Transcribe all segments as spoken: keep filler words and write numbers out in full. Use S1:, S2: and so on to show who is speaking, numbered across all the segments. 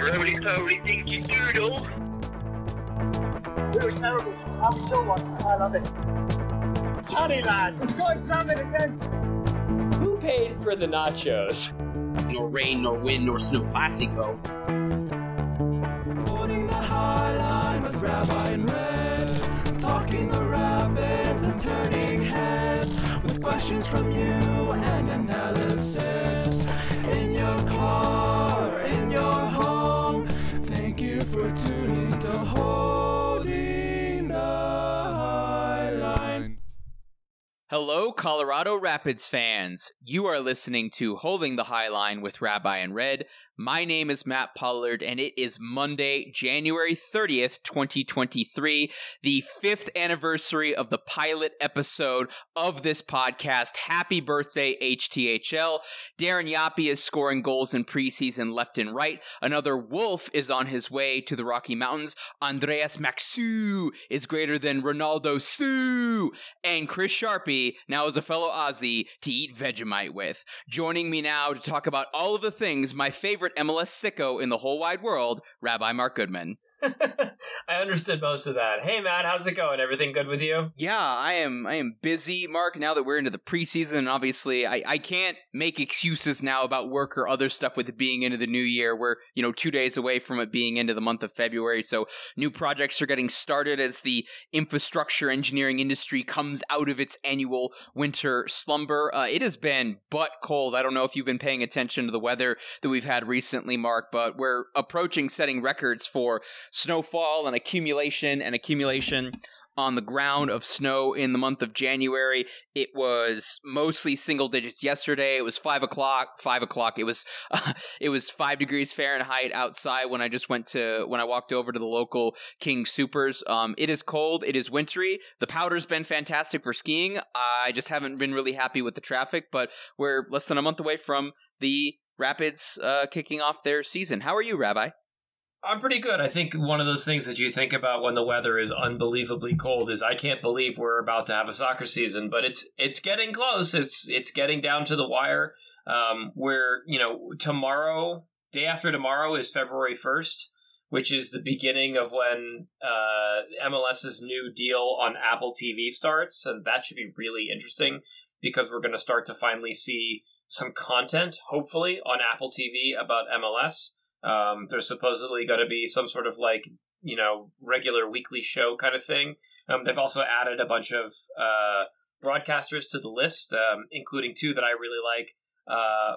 S1: Roly poly things you doodle.
S2: We were terrible. I'm still one. I love it. Honey lad, the sky's salmon again.
S3: Who paid for the nachos?
S4: Nor rain, nor wind, nor snow classico.
S5: Holding the high line with Rabbi and Red, talking the rapids and turning heads with questions from you and analysis. In your car, in your home, thank you for tuning to Holding the High Line.
S3: Hello, Colorado Rapids fans. You are listening to Holding the High Line with Rabbi and Red. My name is Matt Pollard, and it is Monday, January thirtieth, twenty twenty-three, the fifth anniversary of the pilot episode of this podcast. Happy birthday, H T H L. Darren Yapi is scoring goals in preseason left and right. Another Wolf is on his way to the Rocky Mountains. Andreas Maxu is greater than Ronaldo Sue. And Chris Sharpie now is a fellow Aussie to eat Vegemite with. Joining me now to talk about all of the things my favorite M L S sicko in the whole wide world, Rabbi Mark Goodman.
S6: I understood most of that. Hey, Matt, how's it going? Everything good with you?
S3: Yeah, I am I am busy, Mark, now that we're into the preseason. And obviously, I, I can't make excuses now about work or other stuff with it being into the new year. We're, you know, two days away from it being into the month of February. So new projects are getting started as the infrastructure engineering industry comes out of its annual winter slumber. Uh, it has been butt cold. I don't know if you've been paying attention to the weather that we've had recently, Mark, but we're approaching setting records for snowfall and accumulation and accumulation on the ground of snow in the month of January. It was mostly single digits yesterday. It was five o'clock. Five o'clock. It was uh, it was five degrees Fahrenheit outside when I just went to when I walked over to the local King Supers. Um, it is cold. It is wintry. The powder's been fantastic for skiing. I just haven't been really happy with the traffic, but we're less than a month away from the Rapids uh, kicking off their season. How are you, Rabbi?
S6: I'm pretty good. I think one of those things that you think about when the weather is unbelievably cold is I can't believe we're about to have a soccer season, but it's it's getting close. It's it's getting down to the wire. Um, where, you know, tomorrow, day after tomorrow is February first, which is the beginning of when uh, MLS's new deal on Apple T V starts, and that should be really interesting because we're going to start to finally see some content, hopefully, on Apple T V about M L S. Um, there's supposedly going to be some sort of like, you know, regular weekly show kind of thing. Um, they've also added a bunch of uh, broadcasters to the list, um, including two that I really like, uh,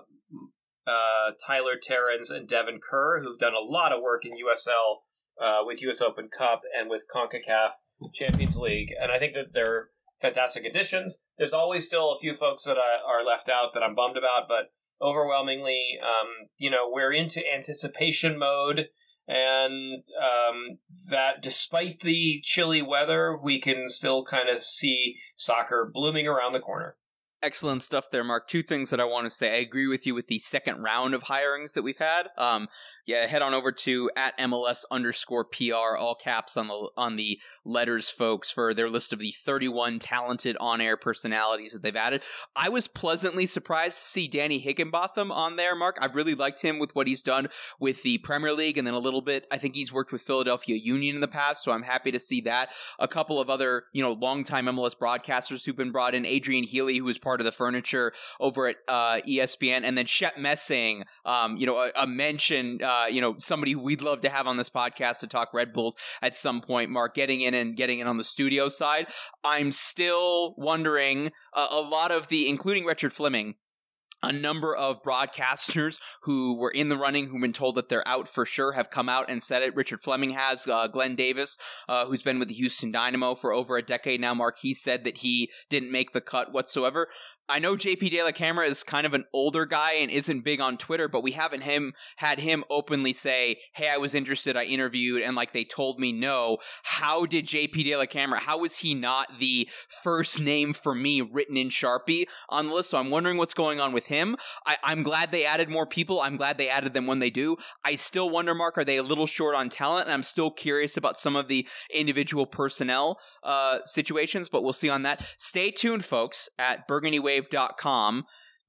S6: uh, Tyler Terrens and Devin Kerr, who've done a lot of work in U S L uh, with U S Open Cup and with CONCACAF Champions League. And I think that they're fantastic additions. There's always still a few folks that uh, are left out that I'm bummed about, but overwhelmingly, um, you know, we're into anticipation mode, and um, that despite the chilly weather, we can still kind of see soccer blooming around the corner.
S3: Excellent stuff there, Mark. Two things that I want to say. I agree with you with the second round of hirings that we've had. Um, yeah, head on over to at M L S underscore P R, all caps on the on the letters, folks, for their list of the thirty-one talented on-air personalities that they've added. I was pleasantly surprised to see Danny Higginbotham on there, Mark. I've really liked him with what he's done with the Premier League, and then a little bit, I think he's worked with Philadelphia Union in the past, so I'm happy to see that. A couple of other, you know, longtime M L S broadcasters who've been brought in, Adrian Healy, who was part of the furniture over at uh, E S P N, and then Shep Messing, um, you know, a, a mention, uh, you know, somebody who we'd love to have on this podcast to talk Red Bulls at some point, Mark, getting in and getting in on the studio side. I'm still wondering, uh, a lot of the, including Richard Fleming, a number of broadcasters who were in the running, who've been told that they're out for sure, have come out and said it. Richard Fleming has. Uh, Glenn Davis, uh, who's been with the Houston Dynamo for over a decade now, Mark, he said that he didn't make the cut whatsoever. I know J P De La Camera is kind of an older guy and isn't big on Twitter, but we haven't him had him openly say, hey, I was interested, I interviewed, and like they told me no. How did J P De La Camera, how was he not the first name for me written in Sharpie on the list? So I'm wondering what's going on with him. I, I'm glad they added more people. I'm glad they added them when they do. I still wonder, Mark, are they a little short on talent? And I'm still curious about some of the individual personnel uh, situations, but we'll see on that. Stay tuned, folks, at burgundy wave dot com.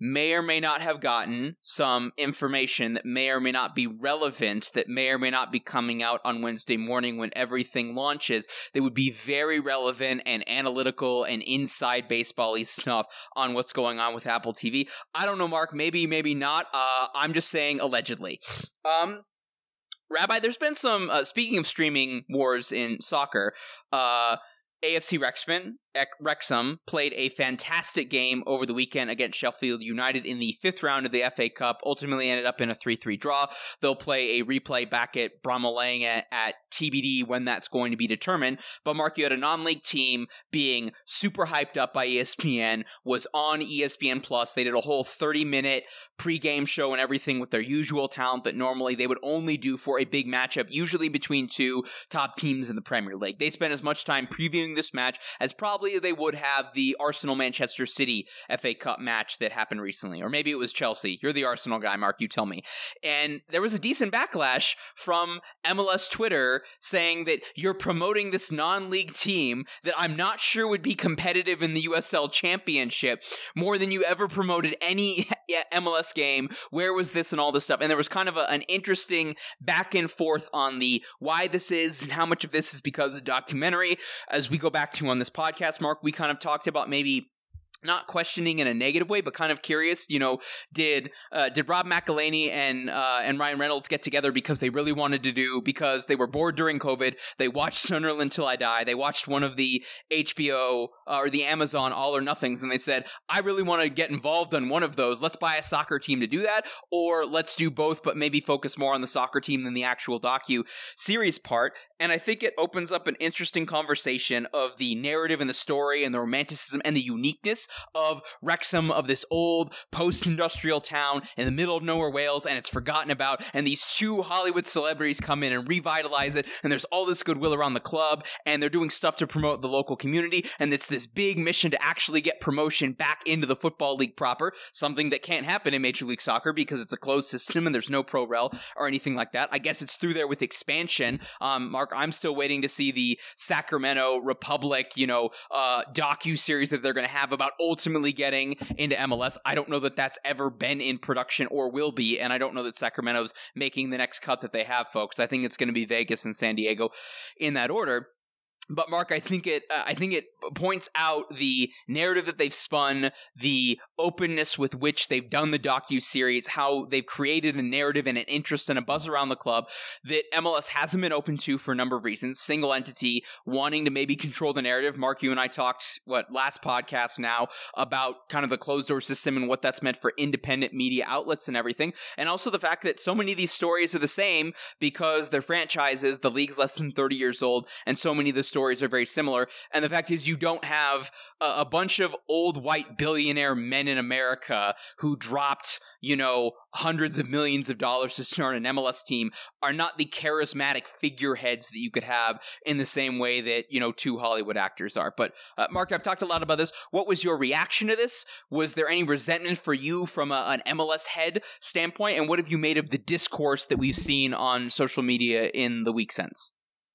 S3: may or may not have gotten some information that may or may not be relevant, that may or may not be coming out on Wednesday morning when everything launches, that would be very relevant and analytical and inside baseball-y stuff on what's going on with Apple T V. I don't know, Mark. Maybe, maybe not. Uh, I'm just saying allegedly. Um, Rabbi, there's been some, uh, speaking of streaming wars in soccer, uh, A F C Wrexham, Wrexham played a fantastic game over the weekend against Sheffield United in the fifth round of the F A Cup, ultimately ended up in a three three draw. They'll play a replay back at Bramall Lane at, at T B D when that's going to be determined. But Mark, you had a non-league team being super hyped up by E S P N, was on E S P N Plus. They did a whole thirty-minute pre-game show and everything with their usual talent that normally they would only do for a big matchup, usually between two top teams in the Premier League. They spent as much time previewing this match as probably they would have the Arsenal-Manchester City F A Cup match that happened recently. Or maybe it was Chelsea. You're the Arsenal guy, Mark. You tell me. And there was a decent backlash from M L S Twitter saying that you're promoting this non-league team that I'm not sure would be competitive in the U S L Championship more than you ever promoted any M L S game. Where was this and all this stuff? And there was kind of a, an interesting back and forth on the why this is and how much of this is because of the documentary. As we go back to on this podcast, Mark, we kind of talked about maybe not questioning in a negative way, but kind of curious, you know, did uh, did Rob McElhenney and uh, and Ryan Reynolds get together because they really wanted to do, because they were bored during COVID, they watched Sunderland Till I Die, they watched one of the H B O uh, or the Amazon All or Nothings, and they said, I really want to get involved on one of those, let's buy a soccer team to do that, or let's do both, but maybe focus more on the soccer team than the actual docu-series part. And I think it opens up an interesting conversation of the narrative and the story and the romanticism and the uniqueness of Wrexham, of this old post-industrial town in the middle of nowhere, Wales, and it's forgotten about, and these two Hollywood celebrities come in and revitalize it, and there's all this goodwill around the club, and they're doing stuff to promote the local community, and it's this big mission to actually get promotion back into the football league proper, something that can't happen in Major League Soccer because it's a closed system and there's no pro-rel or anything like that. I guess it's through there with expansion. Um, Mark, I'm still waiting to see the Sacramento Republic, you know, uh, docu-series that they're going to have about ultimately getting into M L S. I don't know that that's ever been in production or will be, and I don't know that Sacramento's making the next cut that they have, folks. I think it's going to be Vegas and San Diego in that order. But Mark, I think it uh, I think it points out the narrative that they've spun, the openness with which they've done the docu-series, how they've created a narrative and an interest and a buzz around the club that M L S hasn't been open to for a number of reasons. Single entity, wanting to maybe control the narrative. Mark, you and I talked, what, last podcast now, about kind of the closed-door system and what that's meant for independent media outlets and everything. And also the fact that so many of these stories are the same because they're franchises, the league's less than thirty years old, and so many of the stories are very similar. And the fact is you don't have a, a bunch of old white billionaire men in America who dropped, you know, hundreds of millions of dollars to start an M L S team are not the charismatic figureheads that you could have in the same way that, you know, two Hollywood actors are. But uh, Mark, I've talked a lot about this. What was your reaction to this? Was there any resentment for you from a, an M L S head standpoint? And what have you made of the discourse that we've seen on social media in the week since?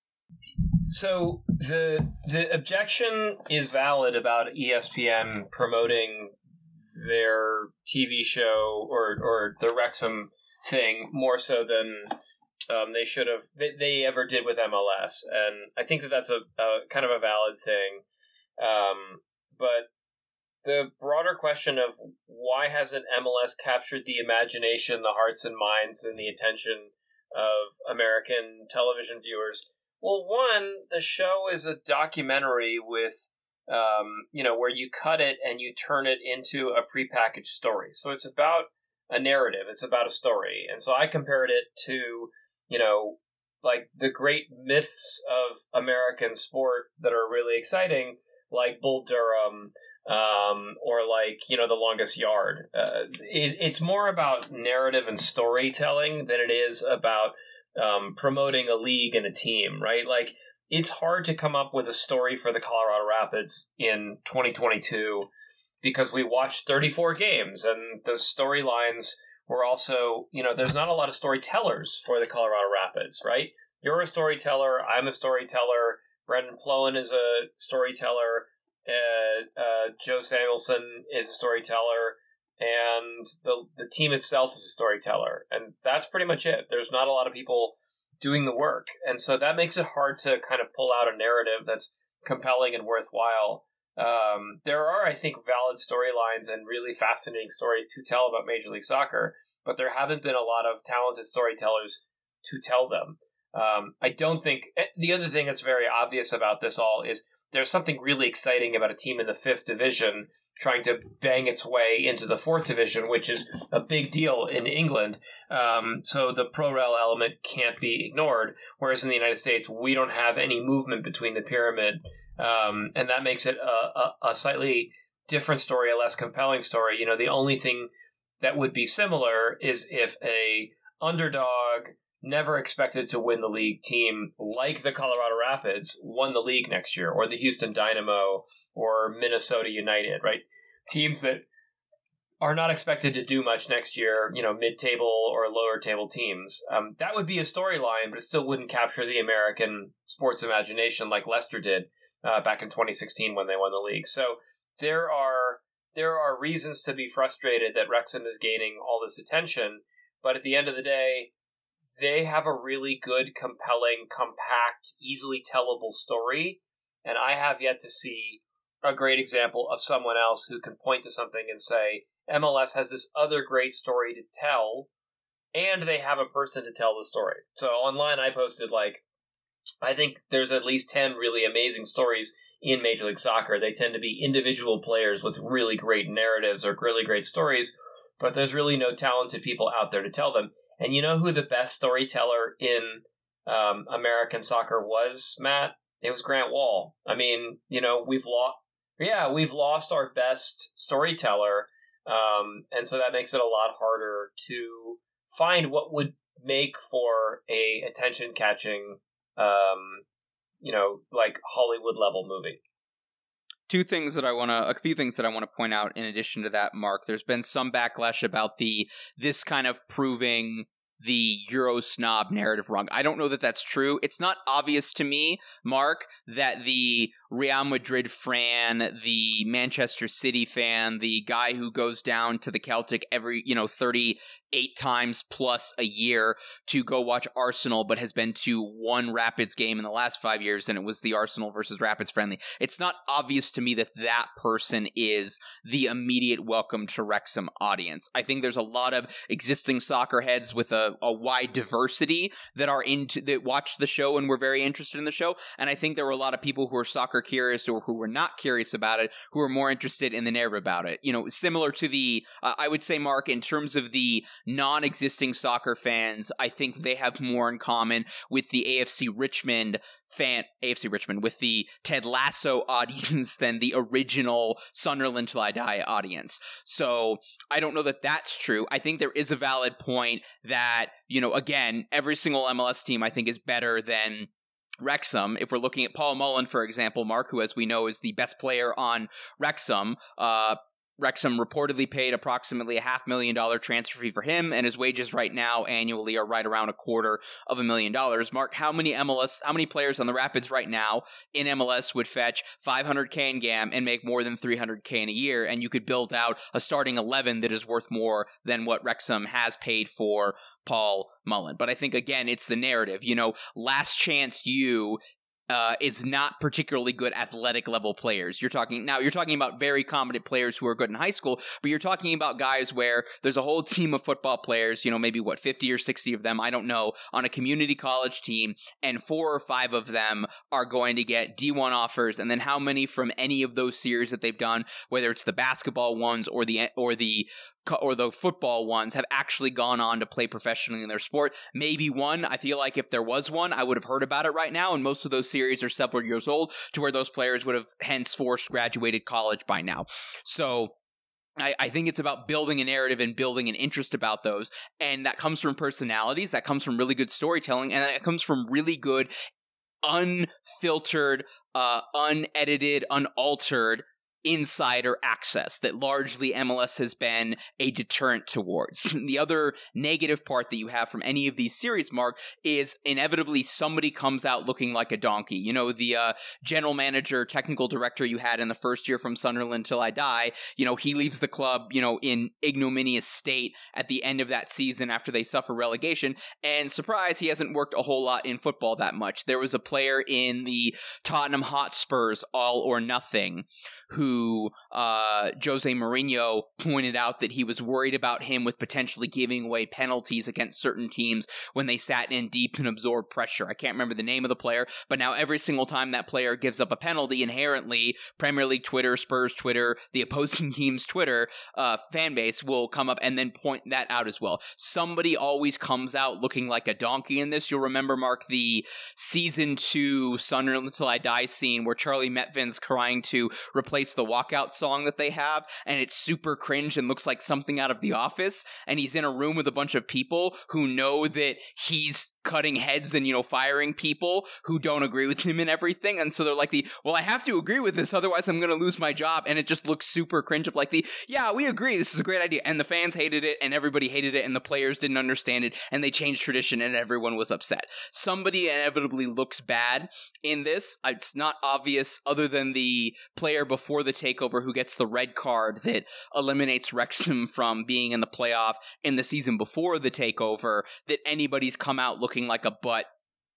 S6: So the the objection is valid about E S P N promoting their T V show or, or the Wrexham thing more so than um, they should have they, they ever did with M L S, and I think that that's a, a kind of a valid thing. Um, but the broader question of why hasn't M L S captured the imagination, the hearts and minds, and the attention of American television viewers? Well, one, the show is a documentary with, um, you know, where you cut it and you turn it into a prepackaged story. So it's about a narrative. It's about a story. And so I compared it to, you know, like the great myths of American sport that are really exciting, like Bull Durham, um, or like, you know, The Longest Yard. Uh, it, it's more about narrative and storytelling than it is about Um, promoting a league and a team, right? Like, it's hard to come up with a story for the Colorado Rapids in twenty twenty-two because we watched thirty-four games and the storylines were also, you know, there's not a lot of storytellers for the Colorado Rapids, right? You're a storyteller, I'm a storyteller, Brendan Plowen is a storyteller, uh, uh, Joe Samuelson is a storyteller, and the the team itself is a storyteller, and that's pretty much it. There's not a lot of people doing the work, and so that makes it hard to kind of pull out a narrative that's compelling and worthwhile. Um, there are, I think, valid storylines and really fascinating stories to tell about Major League Soccer, but there haven't been a lot of talented storytellers to tell them. Um, I don't think... The other thing that's very obvious about this all is there's something really exciting about a team in the fifth division trying to bang its way into the fourth division, which is a big deal in England. Um, so the pro-rel element can't be ignored, whereas in the United States, we don't have any movement between the pyramid. Um, and that makes it a, a, a slightly different story, a less compelling story. You know, the only thing that would be similar is if a underdog, never expected to win the league team like the Colorado Rapids won the league next year, or the Houston Dynamo, or Minnesota United, right? Teams that are not expected to do much next year, you know, mid-table or lower table teams. Um, that would be a storyline, but it still wouldn't capture the American sports imagination like Leicester did uh, back in twenty sixteen when they won the league. So there are there are reasons to be frustrated that Wrexham is gaining all this attention, but at the end of the day, they have a really good, compelling, compact, easily tellable story, and I have yet to see a great example of someone else who can point to something and say, M L S has this other great story to tell, and they have a person to tell the story. So online I posted, like, I think there's at least ten really amazing stories in Major League Soccer. They tend to be individual players with really great narratives or really great stories, but there's really no talented people out there to tell them. And you know who the best storyteller in um, American soccer was, Matt? It was Grant Wall. I mean, you know, we've lost, yeah, we've lost our best storyteller, um, and so that makes it a lot harder to find what would make for a attention-catching, um, you know, like Hollywood-level movie.
S3: Two things that I want to, a few things that I want to point out in addition to that, Mark. There's been some backlash about the, this kind of proving the Euro snob narrative wrong. I don't know that that's true. It's not obvious to me, Mark, that the Real Madrid fan, the Manchester City fan, the guy who goes down to the Celtic every, you know, thirty-eight times plus a year to go watch Arsenal, but has been to one Rapids game in the last five years, and it was the Arsenal versus Rapids friendly. It's not obvious to me that that person is the immediate welcome to Wrexham audience. I think there's a lot of existing soccer heads with a, a wide diversity that are into, that watch the show and were very interested in the show, and I think there were a lot of people who are soccer curious or who were not curious about it, who are more interested in the narrative about it. You know, similar to the, uh, I would say, Mark, in terms of the non-existing soccer fans, I think they have more in common with the A F C Richmond fan, A F C Richmond, with the Ted Lasso audience than the original Sunderland Till I Die audience. So I don't know that that's true. I think there is a valid point that, you know, again, every single M L S team I think is better than Wrexham. If we're looking at Paul Mullen, for example, Mark, who as we know is the best player on Wrexham, uh, Wrexham reportedly paid approximately a half million dollar transfer fee for him, and his wages right now annually are right around a quarter of a million dollars. Mark, how many M L S, how many players on the Rapids right now in M L S would fetch five hundred K in G A M and make more than three hundred K in a year, and you could build out a starting eleven that is worth more than what Wrexham has paid for Paul Mullen? But I think, again, it's the narrative. You know, Last Chance U Uh, is not particularly good athletic level players. You're talking now, you're talking about very competent players who are good in high school, but you're talking about guys where there's a whole team of football players, you know, maybe what, fifty or sixty of them, I don't know, on a community college team, and four or five of them are going to get D one offers, and then how many from any of those series that they've done, whether it's the basketball ones or the or the or the football ones, have actually gone on to play professionally in their sport. Maybe one. I feel like if there was one, I would have heard about it right now, and most of those series are several years old to where those players would have henceforth graduated college by now. So I, I think it's about building a narrative and building an interest about those, and that comes from personalities, that comes from really good storytelling, and that comes from really good, unfiltered, uh, unedited, unaltered insider access that largely M L S has been a deterrent towards. The other negative part that you have from any of these series, Mark, is inevitably somebody comes out looking like a donkey. You know, the uh, general manager, technical director you had in the first year from Sunderland Till I Die, you know, he leaves the club, you know, in ignominious state at the end of that season after they suffer relegation, and surprise, he hasn't worked a whole lot in football that much. There was a player in the Tottenham Hotspurs All or Nothing who uh, Jose Mourinho pointed out that he was worried about him with potentially giving away penalties against certain teams when they sat in deep and absorbed pressure. I can't remember the name of the player, but now every single time that player gives up a penalty, inherently, Premier League Twitter, Spurs Twitter, the opposing team's Twitter uh, fan base will come up and then point that out as well. Somebody always comes out looking like a donkey in this. You'll remember, Mark, the season two Sunderland Till I Die scene where Charlie Metvin's trying to replace the walkout song that they have, and it's super cringe and looks like something out of The Office, and he's in a room with a bunch of people who know that he's cutting heads and, you know, firing people who don't agree with him and everything, and so they're like the, well, I have to agree with this, otherwise I'm going to lose my job, and it just looks super cringe of like the, yeah, we agree, this is a great idea, and the fans hated it, and everybody hated it, and the players didn't understand it, and they changed tradition, and everyone was upset. Somebody inevitably looks bad in this. It's not obvious other than the player before the takeover who gets the red card that eliminates Wrexham from being in the playoff in the season before the takeover, that anybody's come out looking like a butt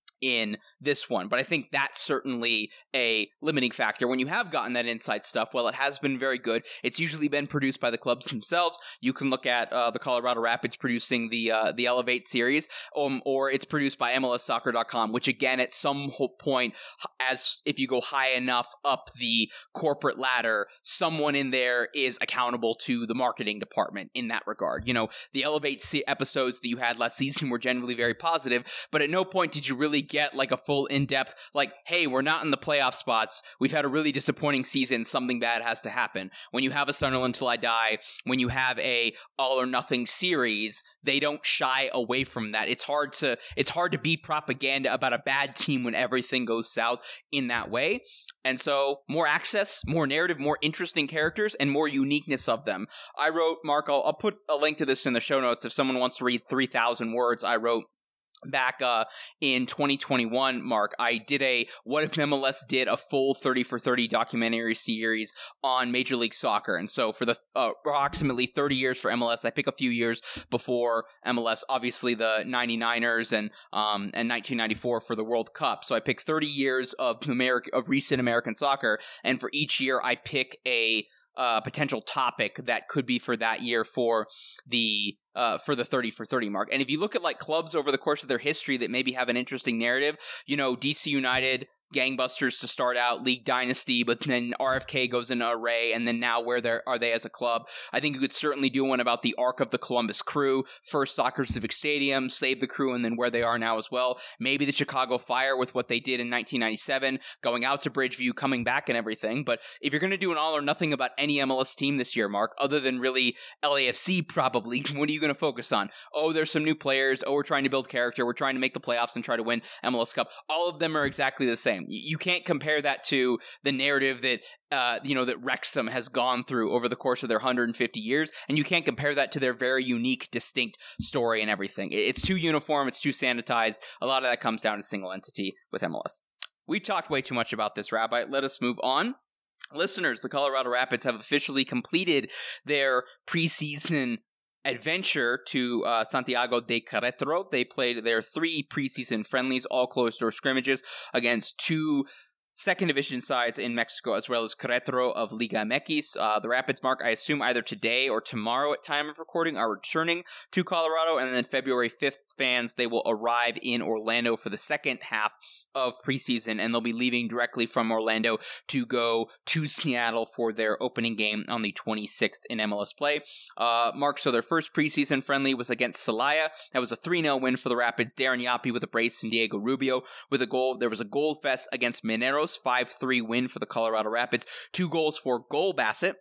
S3: in this one. But I think that's certainly a limiting factor. When you have gotten that inside stuff, well, it has been very good. It's usually been produced by the clubs themselves. You can look at uh, the Colorado Rapids producing the uh, the Elevate series, um, or it's produced by M L S soccer dot com, which again, at some point, as if you go high enough up the corporate ladder, someone in there is accountable to the marketing department in that regard. You know, the Elevate se- episodes that you had last season were generally very positive, but at no point did you really get like a full in-depth, like, hey, we're not in the playoff spots, we've had a really disappointing season, something bad has to happen. When you have a Sunderland Till I Die, when you have a All or Nothing series, they don't shy away from that. It's hard to it's hard to be propaganda about a bad team when everything goes south in that way. And so more access, more narrative, more interesting characters, and more uniqueness of them. I wrote, Mark, I'll, I'll put a link to this in the show notes if someone wants to read three thousand words. I wrote back uh, in twenty twenty-one, Mark, I did a What If M L S did a full thirty for thirty documentary series on Major League Soccer. And so for the uh, approximately thirty years for M L S, I pick a few years before M L S, obviously the ninety-niners and um, and nineteen ninety-four for the World Cup. So I pick thirty years of America, of recent American soccer, and for each year I pick a Uh, potential topic that could be for that year for the uh, for the thirty for thirty mark. And if you look at like clubs over the course of their history that maybe have an interesting narrative, you know, D C United, gangbusters to start out, league dynasty, but then R F K goes into array, and then now where they are they as a club? I think you could certainly do one about the arc of the Columbus Crew, first Soccer Civic Stadium, Save the Crew, and then where they are now as well. Maybe the Chicago Fire with what they did in nineteen ninety-seven, going out to Bridgeview, coming back and everything. But if you're going to do an all or nothing about any M L S team this year, Mark, other than really L A F C probably, what are you going to focus on? Oh, there's some new players. Oh, we're trying to build character. We're trying to make the playoffs and try to win M L S Cup. All of them are exactly the same. You can't compare that to the narrative that uh, you know that Wrexham has gone through over the course of their one hundred fifty years, and you can't compare that to their very unique, distinct story and everything. It's too uniform. It's too sanitized. A lot of that comes down to single entity with M L S. We talked way too much about this, Rabbi. Let us move on. Listeners, the Colorado Rapids have officially completed their preseason adventure to uh, Santiago de Querétaro. They played their three preseason friendlies, all closed-door scrimmages, against two second division sides in Mexico, as well as Querétaro of Liga M X. Uh, the Rapids, Mark, I assume either today or tomorrow at time of recording, are returning to Colorado, and then February fifth, fans, they will arrive in Orlando for the second half of preseason, and they'll be leaving directly from Orlando to go to Seattle for their opening game on the twenty-sixth in M L S play. Uh, Mark, so their first preseason friendly was against Celaya. That was a three nil win for the Rapids. Darren Yapi with a brace and Diego Rubio with a goal. There was a goal fest against Mineros, five three win for the Colorado Rapids. Two goals for Goal Bassett.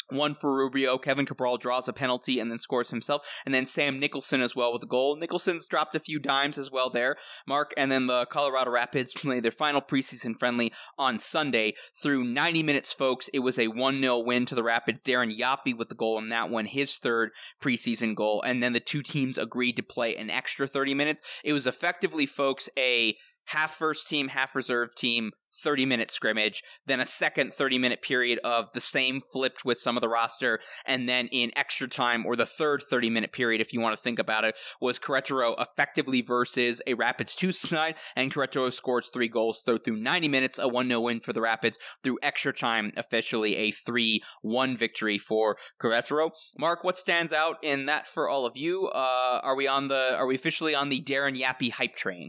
S3: One for Rubio. Kevin Cabral draws a penalty and then scores himself. And then Sam Nicholson as well with a goal. Nicholson's dropped a few dimes as well there, Mark. And then the Colorado Rapids played their final preseason friendly on Sunday. Through ninety minutes, folks, it was a one nil win to the Rapids. Darren Yapi with the goal in that one, his third preseason goal. And then the two teams agreed to play an extra thirty minutes. It was effectively, folks, a half first team, half reserve team, thirty-minute scrimmage, then a second thirty-minute period of the same flipped with some of the roster, and then in extra time, or the third thirty-minute period, if you want to think about it, was Querétaro effectively versus a Rapids two side, and Querétaro scores three goals. So through ninety minutes, a one nil win for the Rapids. Through extra time, officially a three one victory for Querétaro. Mark, what stands out in that for all of you? Uh, are we on the? Are we officially on the Darren Yapi hype train?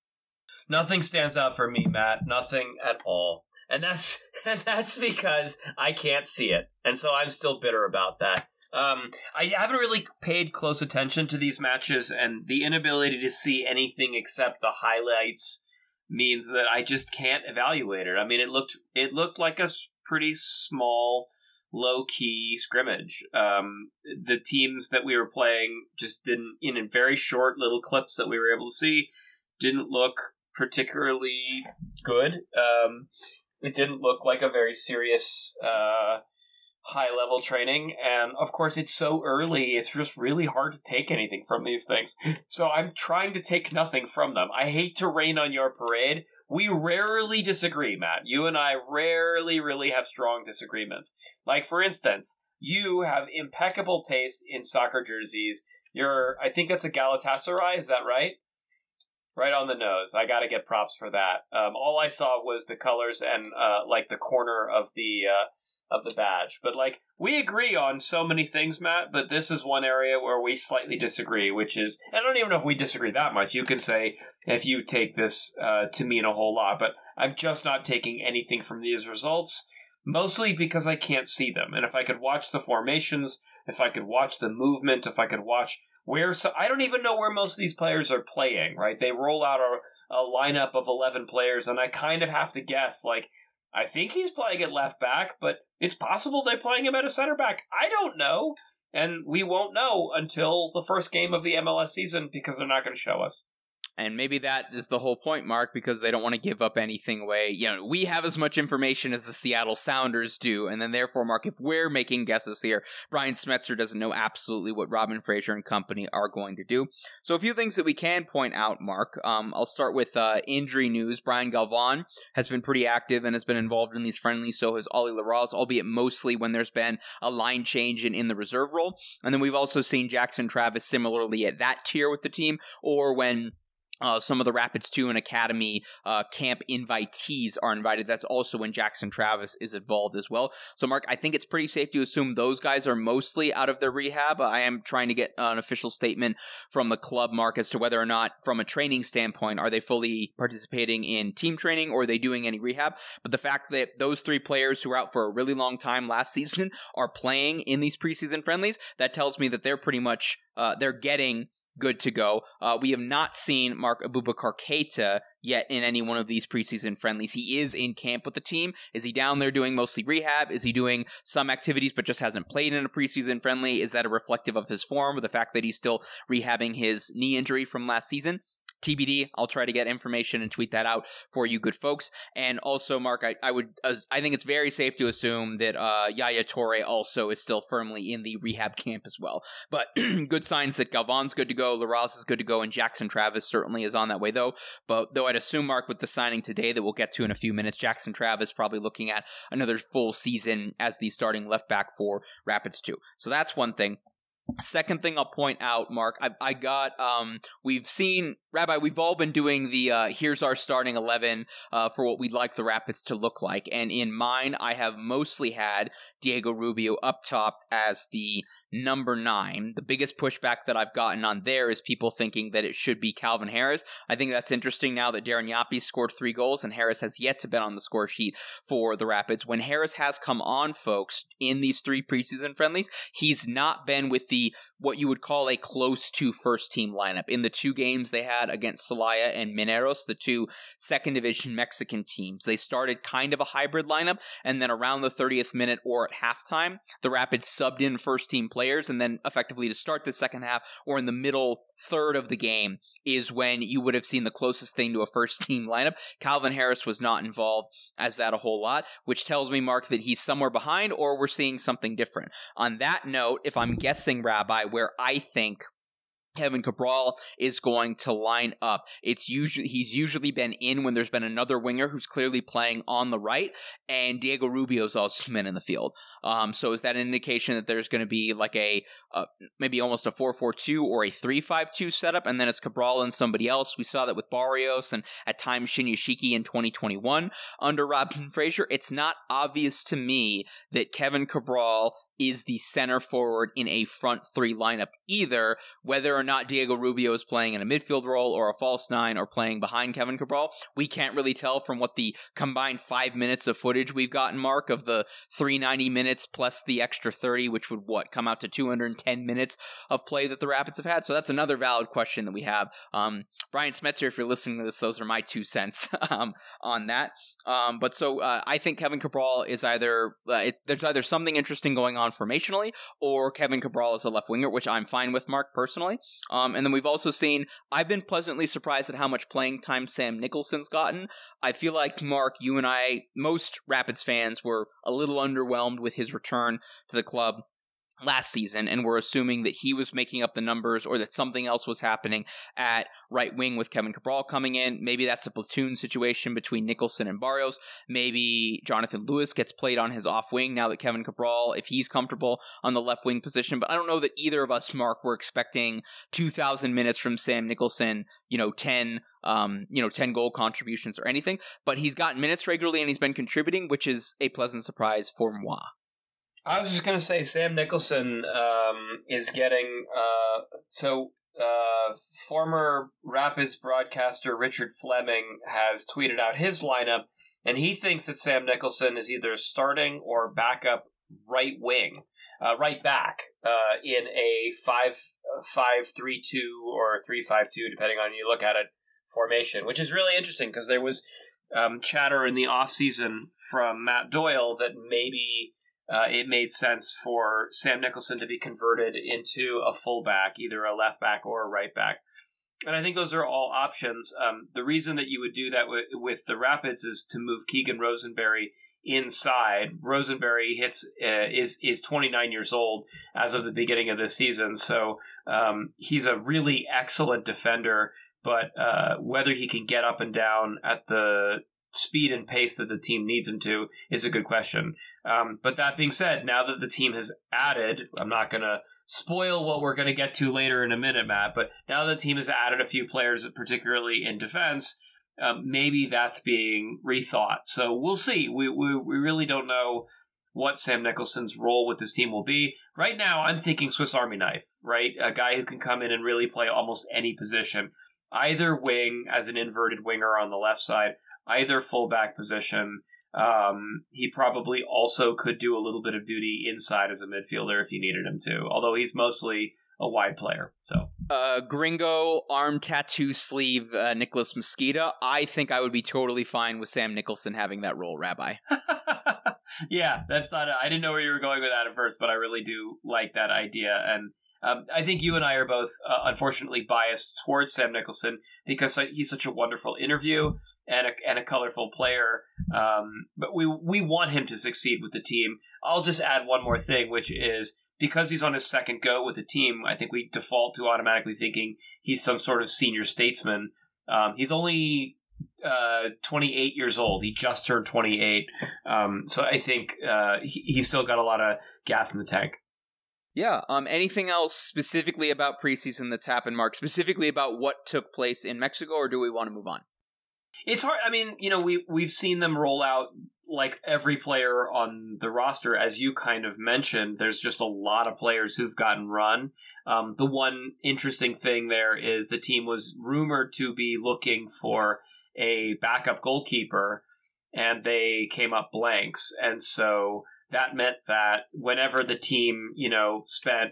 S6: Nothing stands out for me, Matt. Nothing at all. And that's and that's because I can't see it. And so I'm still bitter about that. Um, I haven't really paid close attention to these matches, and the inability to see anything except the highlights means that I just can't evaluate it. I mean, it looked it looked like a pretty small, low-key scrimmage. Um, the teams that we were playing just didn't, in very short little clips that we were able to see, didn't look particularly good. Um, it didn't look like a very serious uh, high-level training, and of course it's so early, it's just really hard to take anything from these things. So I'm trying to take nothing from them. I hate to rain on your parade. We rarely disagree, Matt. You and I rarely really have strong disagreements. Like, for instance, you have impeccable taste in soccer jerseys. You're, I think that's a Galatasaray, is that right? Right on the nose. I got to get props for that. Um, all I saw was the colors and uh, like the corner of the uh, of the badge. But like, we agree on so many things, Matt. But this is one area where we slightly disagree, which is, I don't even know if we disagree that much. You can say if you take this uh, to mean a whole lot, but I'm just not taking anything from these results. Mostly because I can't see them. And if I could watch the formations, if I could watch the movement, if I could watch where, so I don't even know where most of these players are playing, right? They roll out a, a lineup of eleven players, and I kind of have to guess, like, I think he's playing at left back, but it's possible they're playing him at a center back. I don't know. And we won't know until the first game of the M L S season because they're not going to show us.
S3: And maybe that is the whole point, Mark, because they don't want to give up anything away. You know, we have as much information as the Seattle Sounders do, and then therefore, Mark, if we're making guesses here, Brian Smetzer doesn't know absolutely what Robin Fraser and company are going to do. So a few things that we can point out, Mark. Um, I'll start with uh, injury news. Brian Galvan has been pretty active and has been involved in these friendlies, so has Ollie Larraz, albeit mostly when there's been a line change in, in the reserve role. And then we've also seen Jackson Travis similarly at that tier with the team, or when Uh, some of the Rapids two and Academy uh, camp invitees are invited. That's also when Jackson Travis is involved as well. So, Mark, I think it's pretty safe to assume those guys are mostly out of their rehab. I am trying to get an official statement from the club, Mark, as to whether or not, from a training standpoint, are they fully participating in team training or are they doing any rehab? But the fact that those three players who were out for a really long time last season are playing in these preseason friendlies, that tells me that they're pretty much, uh, they're getting good to go. Uh, we have not seen Mark Abubakar Keita yet in any one of these preseason friendlies. He is in camp with the team. Is he down there doing mostly rehab? Is he doing some activities but just hasn't played in a preseason friendly? Is that a reflective of his form or the fact that he's still rehabbing his knee injury from last season? T B D. I'll try to get information and tweet that out for you good folks. And also, Mark, I, I would, uh, I think it's very safe to assume that uh, Yaya Toure also is still firmly in the rehab camp as well. But good signs that Galvan's good to go, Larraz is good to go, and Jackson Travis certainly is on that way though. But though I'd assume, Mark, with the signing today that we'll get to in a few minutes, Jackson Travis probably looking at another full season as the starting left back for Rapids two. So that's one thing. Second thing I'll point out, Mark, I, I got, um, we've seen, Rabbi, we've all been doing the, uh, here's our starting eleven, uh, for what we'd like the Rapids to look like. And in mine, I have mostly had Diego Rubio up top as the number nine. The biggest pushback that I've gotten on there is people thinking that it should be Calvin Harris. I think that's interesting now that Darren Yapi scored three goals and Harris has yet to be on the score sheet for the Rapids. When Harris has come on, folks, in these three preseason friendlies, he's not been with the what you would call a close to first team lineup. In the two games they had against Celaya and Mineros, the two second division Mexican teams, they started kind of a hybrid lineup, and then around the thirtieth minute or at halftime, the Rapids subbed in first team players, and then effectively to start the second half or in the middle third of the game is when you would have seen the closest thing to a first team lineup. Calvin Harris was not involved as that a whole lot, which tells me, Mark, that he's somewhere behind or we're seeing something different. On that note, if I'm guessing, Rabbi, where I think Kevin Cabral is going to line up, it's usually he's usually been in when there's been another winger who's clearly playing on the right, and Diego Rubio's also been in the field. Um, so is that an indication that there's going to be like a uh, maybe almost a four four two or a three five two setup, and then it's Cabral and somebody else? We saw that with Barrios and at times Shinyashiki in twenty twenty-one under Robin Fraser. It's not obvious to me that Kevin Cabral is the center forward in a front three lineup either, whether or not Diego Rubio is playing in a midfield role or a false nine or playing behind Kevin Cabral. We can't really tell from what the combined five minutes of footage we've gotten, Mark, of the three hundred ninety minutes plus the extra thirty, which would, what, come out to two hundred ten minutes of play that the Rapids have had. So that's another valid question that we have. Um, Brian Smetzer, if you're listening to this, those are my two cents um, on that. Um, but so uh, I think Kevin Cabral is either, uh, it's there's either something interesting going on formationally, or Kevin Cabral is a left winger, which I'm fine with, Mark, personally. Um, and then we've also seen, I've been pleasantly surprised at how much playing time Sam Nicholson's gotten. I feel like, Mark, you and I, most Rapids fans were a little underwhelmed with his return to the club last season, and we're assuming that he was making up the numbers or that something else was happening at right wing with Kevin Cabral coming in. Maybe that's a platoon situation between Nicholson and Barrios. Maybe Jonathan Lewis gets played on his off wing now that Kevin Cabral, if he's comfortable on the left wing position. But I don't know that either of us, Mark, were expecting two thousand minutes from Sam Nicholson, you know, ten um, you know, ten goal contributions or anything. But he's gotten minutes regularly and he's been contributing, which is a pleasant surprise for moi.
S6: I was just going to say Sam Nicholson um, is getting, uh, so uh, former Rapids broadcaster Richard Fleming has tweeted out his lineup, and he thinks that Sam Nicholson is either starting or backup right wing, uh, right back uh, in a five five three two or three five two, depending on how you look at it, formation, which is really interesting because there was um, chatter in the offseason from Matt Doyle that maybe Uh, it made sense for Sam Nicholson to be converted into a fullback, either a left back or a right back. And I think those are all options. Um, the reason that you would do that with, with the Rapids is to move Keegan Rosenberry inside. Rosenberry hits uh, is is twenty-nine years old as of the beginning of this season, so um, he's a really excellent defender. But uh, whether he can get up and down at the speed and pace that the team needs him to is a good question. Um, but that being said, now that the team has added, I'm not going to spoil what we're going to get to later in a minute, Matt, but now the team has added a few players, particularly in defense, um, maybe that's being rethought. So we'll see. We, we we really don't know what Sam Nicholson's role with this team will be. Right now, I'm thinking Swiss Army knife, right? A guy who can come in and really play almost any position. Either wing as an inverted winger on the left side, either fullback position. Um, he probably also could do a little bit of duty inside as a midfielder if you needed him to, although he's mostly a wide player. So,
S3: uh, gringo arm tattoo sleeve uh, Nicholas Mosqueda. I think I would be totally fine with Sam Nicholson having that role, Rabbi.
S6: Yeah, that's not. A, I didn't know where you were going with that at first, but I really do like that idea, and um, I think you and I are both uh, unfortunately biased towards Sam Nicholson because he's such a wonderful interview and a, and a colorful player. Um, but we we want him to succeed with the team. I'll just add one more thing, which is because he's on his second go with the team, I think we default to automatically thinking he's some sort of senior statesman. Um, he's only uh, twenty-eight years old. He just turned twenty-eight. Um, so I think uh, he, he's still got a lot of gas in the tank.
S3: Yeah. Um. Anything else specifically about preseason that's happened, Mark? Specifically about what took place in Mexico, or do we want to move on?
S6: It's hard. I mean, you know, we, we've seen them roll out like every player on the roster. As you kind of mentioned, there's just a lot of players who've gotten run. Um, the one interesting thing there is the team was rumored to be looking for a backup goalkeeper, and they came up blanks. And so that meant that whenever the team, you know, spent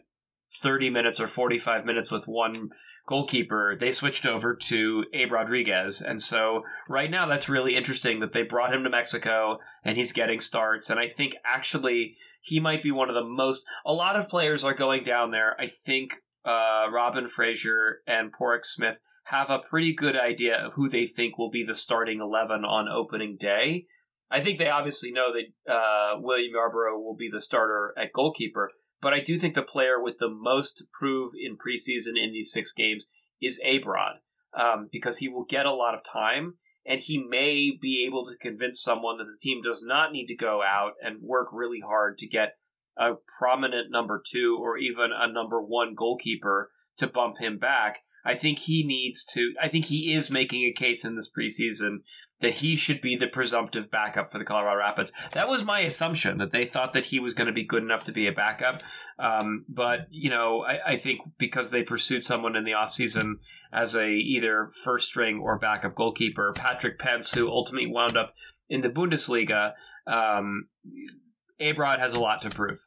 S6: thirty minutes or forty-five minutes with one goalkeeper, they switched over to Abe Rodriguez. And so right now that's really interesting that they brought him to Mexico and he's getting starts. And I think actually he might be one of the most, a lot of players are going down there. I think uh, Robin Fraser and Porrick Smith have a pretty good idea of who they think will be the starting eleven on opening day. I think they obviously know that uh, William Yarbrough will be the starter at goalkeeper. But I do think the player with the most to prove in preseason in these six games is A-Rod, um, because he will get a lot of time, and he may be able to convince someone that the team does not need to go out and work really hard to get a prominent number two or even a number one goalkeeper to bump him back. I think he needs to, I think he is making a case in this preseason that he should be the presumptive backup for the Colorado Rapids. That was my assumption, that they thought that he was going to be good enough to be a backup. Um, but, you know, I, I think because they pursued someone in the offseason as a either first string or backup goalkeeper, Patrick Pence, who ultimately wound up in the Bundesliga, um, A-Rod has a lot to prove.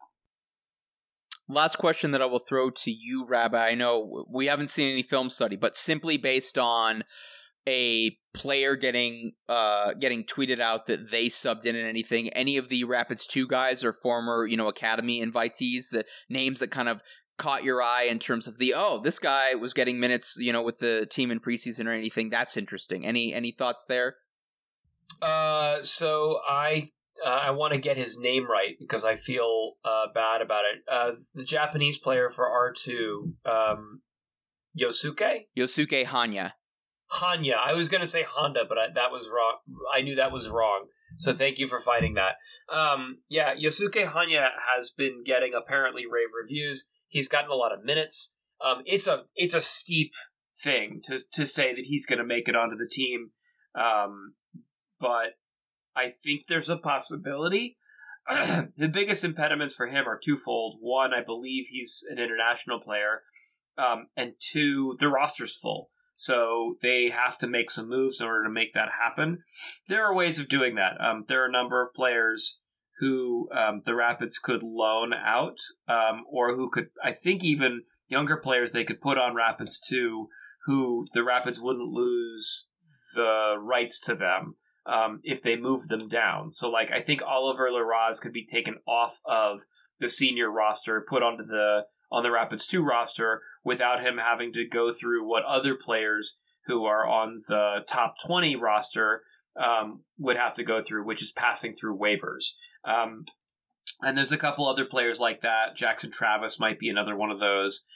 S3: Last question that I will throw to you, Rabbi. I know we haven't seen any film study, but simply based on a player getting uh, getting tweeted out that they subbed in and anything, any of the Rapids two guys or former, you know, academy invitees, the names that kind of caught your eye in terms of the, oh, this guy was getting minutes, you know, with the team in preseason or anything, that's interesting. Any any thoughts there?
S6: Uh, so I Uh, I want to get his name right because I feel uh, bad about it. Uh, the Japanese player for R two, um, Yosuke?
S3: Yosuke Hanya.
S6: Hanya. I was going to say Honda, but I, that was wrong. I knew that was wrong. So thank you for fighting that. Um, yeah, Yosuke Hanya has been getting apparently rave reviews. He's gotten a lot of minutes. Um, it's a it's a steep thing to to say that he's going to make it onto the team, um, but I think there's a possibility. The biggest impediments for him are twofold. One, I believe he's an international player. Um, and two, the roster's full. So they have to make some moves in order to make that happen. There are ways of doing that. Um, there are a number of players who um, the Rapids could loan out, um, or who could, I think even younger players they could put on Rapids too, who the Rapids wouldn't lose the rights to them. Um, if they move them down. So, like, I think Oliver Larraz could be taken off of the senior roster, put onto the on the Rapids two roster, without him having to go through what other players who are on the top twenty roster um, would have to go through, which is passing through waivers. Um, and there's a couple other players like that. Jackson Travis might be another one of those,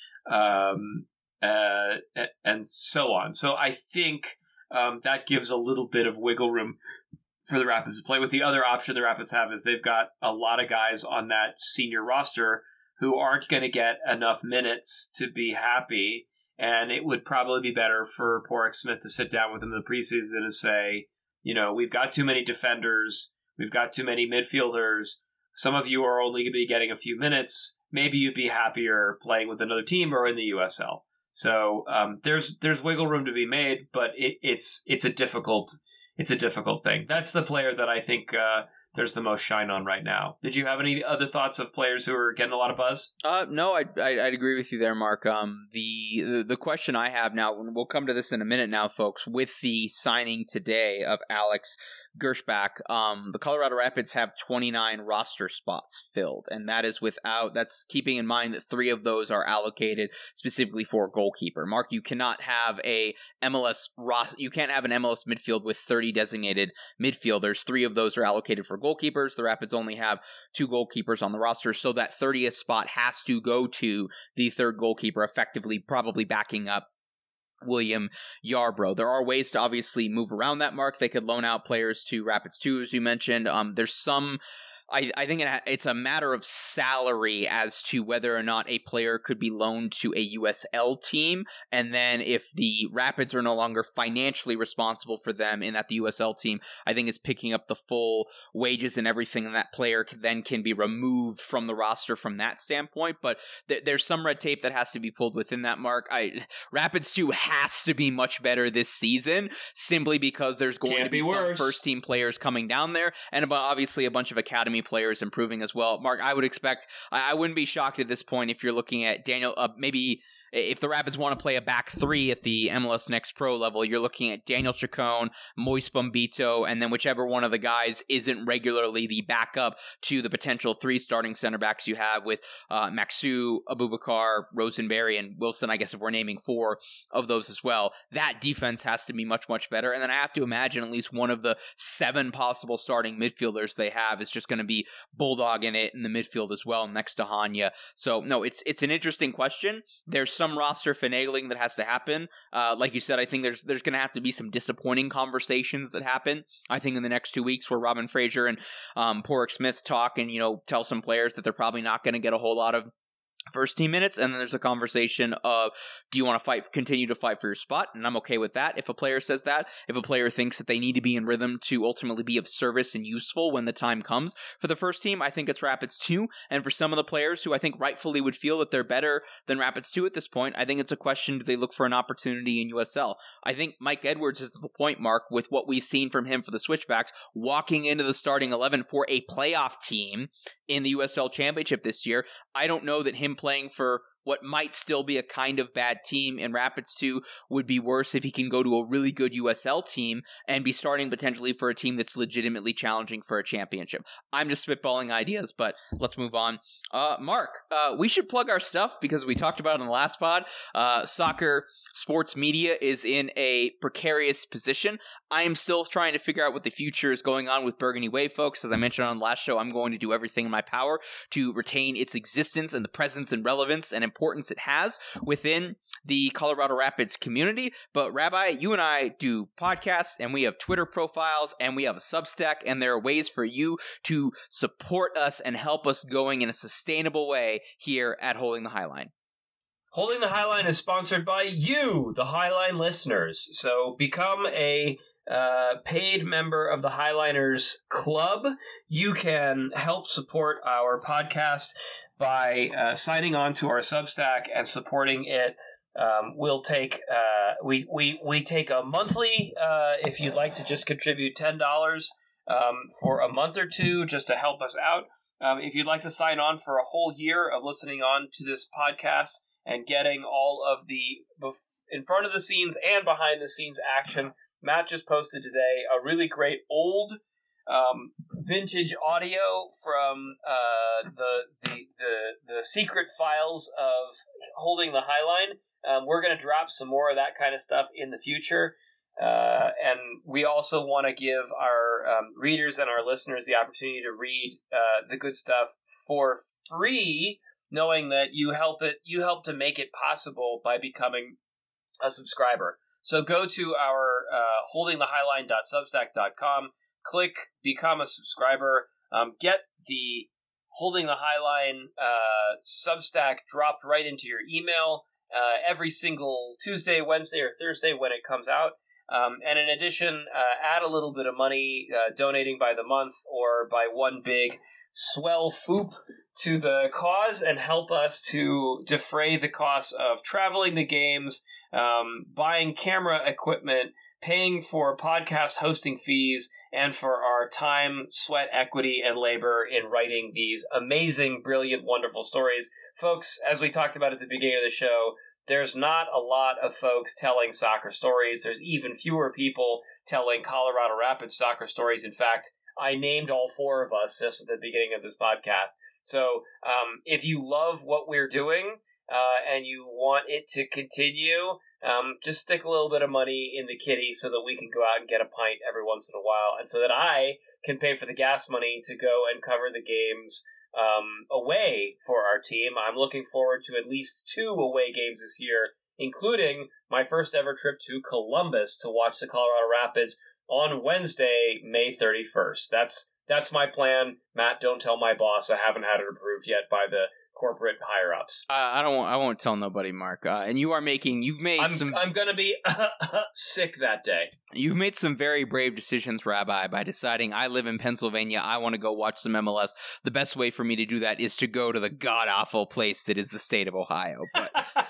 S6: um, uh, and so on. So I think Um, that gives a little bit of wiggle room for the Rapids to play with. The other option the Rapids have is they've got a lot of guys on that senior roster who aren't going to get enough minutes to be happy, and it would probably be better for Porrick Smith to sit down with them in the preseason and say, you know, we've got too many defenders, we've got too many midfielders, some of you are only going to be getting a few minutes, maybe you'd be happier playing with another team or in the U S L. So um, there's there's wiggle room to be made, but it, it's it's a difficult it's a difficult thing. That's the player that I think uh, there's the most shine on right now. Did you have any other thoughts of players who are getting a lot of buzz?
S3: Uh, no, I, I I'd agree with you there, Mark. Um, the, the the question I have now, and we'll come to this in a minute now, folks. With the signing today of Alex Gershbach, um, the Colorado Rapids have twenty-nine roster spots filled, and that is without, that's keeping in mind that three of those are allocated specifically for goalkeeper. Mark, you cannot have a M L S ros- you can't have an M L S midfield with thirty designated midfielders. Three of those are allocated for goalkeepers. The Rapids only have two goalkeepers on the roster, so that thirtieth spot has to go to the third goalkeeper, effectively probably backing up William Yarbrough. There are ways to obviously move around that, Mark. They could loan out players to Rapids two, as you mentioned. Um, there's some... I, I think it ha- it's a matter of salary as to whether or not a player could be loaned to a U S L team, and then if the Rapids are no longer financially responsible for them in that the U S L team, I think it's picking up the full wages and everything, and that player can, then can be removed from the roster from that standpoint. But th- there's some red tape that has to be pulled within that, Mark. I, Rapids two has to be much better this season, simply because there's going
S6: Can't
S3: to be,
S6: be
S3: some
S6: worse.
S3: first-team players coming down there, and about, obviously a bunch of academy Miami players improving as well. Mark, I would expect, I, I wouldn't be shocked at this point if you're looking at Daniel, uh, maybe if the Rapids want to play a back three at the M L S Next Pro level, you're looking at Daniel Chacon, Moise Bombito, and then whichever one of the guys isn't regularly the backup to the potential three starting center backs you have with uh, Maxu, Abubakar, Rosenberry, and Wilson, I guess if we're naming four of those as well. That defense has to be much, much better. And then I have to imagine at least one of the seven possible starting midfielders they have is just going to be bulldogging it in the midfield as well next to Hanya. So, no, it's it's an interesting question. There's some roster finagling that has to happen. Uh, like you said, I think there's there's going to have to be some disappointing conversations that happen. I think in the next two weeks where Robin Fraser and um, Porrick Smith talk and, you know, tell some players that they're probably not going to get a whole lot of first team minutes, and then there's a conversation of, do you want to fight, continue to fight for your spot? And I'm okay with that if a player says that. If a player thinks that they need to be in rhythm to ultimately be of service and useful when the time comes for the first team, I think it's Rapids two. And for some of the players who I think rightfully would feel that they're better than Rapids two at this point, I think it's a question, do they look for an opportunity in U S L? I think Mike Edwards is the point, Mark, with what we've seen from him for the Switchbacks, walking into the starting eleven for a playoff team in the U S L Championship this year. I don't know that him playing for what might still be a kind of bad team in Rapids two would be worse if he can go to a really good U S L team and be starting potentially for a team that's legitimately challenging for a championship. I'm just spitballing ideas, but let's move on. Uh, Mark, uh, we should plug our stuff because we talked about it in the last pod. Uh, soccer sports media is in a precarious position. I am still trying to figure out what the future is going on with Burgundy Wave, folks. As I mentioned on the last show, I'm going to do everything in my power to retain its existence and the presence and relevance and importance it has within the Colorado Rapids community. But Rabbi, you and I do podcasts, and we have Twitter profiles, and we have a Substack, and there are ways for you to support us and help us going in a sustainable way here at Holding the Highline.
S6: Holding the Highline is sponsored by you, the Highline listeners. So become a Uh, paid member of the Highliners Club. You can help support our podcast by uh, signing on to our Substack and supporting it. Um, we'll take uh, we we we take a monthly. Uh, if you'd like to just contribute ten dollars um, for a month or two, just to help us out. Um, if you'd like to sign on for a whole year of listening on to this podcast and getting all of the in front of the scenes and behind the scenes action. Matt just posted today a really great old um, vintage audio from uh, the, the the the secret files of Holding the Highline. Um, we're going to drop some more of that kind of stuff in the future. Uh, and we also want to give our um, readers and our listeners the opportunity to read uh, the good stuff for free, knowing that you help it you help to make it possible by becoming a subscriber. So go to our uh, holding the highline dot substack dot com, click Become a Subscriber, um, get the Holding the Highline uh, Substack dropped right into your email uh, every single Tuesday, Wednesday, or Thursday when it comes out. Um, and in addition, uh, add a little bit of money, uh, donating by the month or by one big swell foop to the cause and help us to defray the costs of traveling to games, Um, buying camera equipment, paying for podcast hosting fees, and for our time, sweat, equity, and labor in writing these amazing, brilliant, wonderful stories. Folks, as we talked about at the beginning of the show, there's not a lot of folks telling soccer stories. There's even fewer people telling Colorado Rapids soccer stories. In fact, I named all four of us just at the beginning of this podcast. So um, if you love what we're doing, Uh, and you want it to continue, um, just stick a little bit of money in the kitty so that we can go out and get a pint every once in a while, and so that I can pay for the gas money to go and cover the games um, away for our team. I'm looking forward to at least two away games this year, including my first ever trip to Columbus to watch the Colorado Rapids on Wednesday, May thirty-first. That's that's my plan. Matt, don't tell my boss. I haven't had it approved yet by the corporate higher ups.
S3: Uh, I don't. I won't tell nobody, Mark. Uh, and you are making. You've made
S6: I'm,
S3: some.
S6: I'm gonna be sick that day.
S3: You've made some very brave decisions, Rabbi, by deciding I live in Pennsylvania. I want to go watch some M L S. The best way for me to do that is to go to the god awful place that is the state of Ohio. But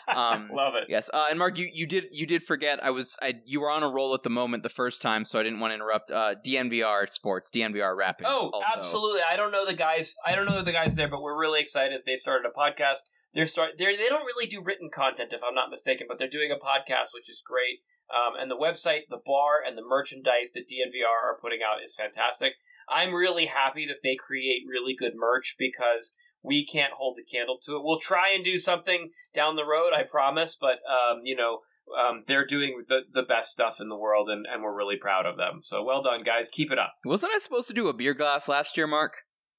S3: Um,
S6: Love it.
S3: Yes, uh, and Mark, you, you did you did forget. I was I, you were on a roll at the moment the first time, so I didn't want to interrupt. Uh, D N V R Sports, D N V R Rapids.
S6: Oh,
S3: also.
S6: absolutely. I don't know the guys. I don't know the guys there, but we're really excited. They started a podcast. They're start. They they don't really do written content, if I'm not mistaken, but they're doing a podcast, which is great. Um, and the website, the bar, and the merchandise that D N V R are putting out is fantastic. I'm really happy that they create really good merch because we can't hold a candle to it. We'll try and do something down the road, I promise, but, um, you know, um, they're doing the, the best stuff in the world, and, and we're really proud of them. So well done, guys. Keep it up.
S3: Wasn't I supposed to do a beer glass last year, Mark?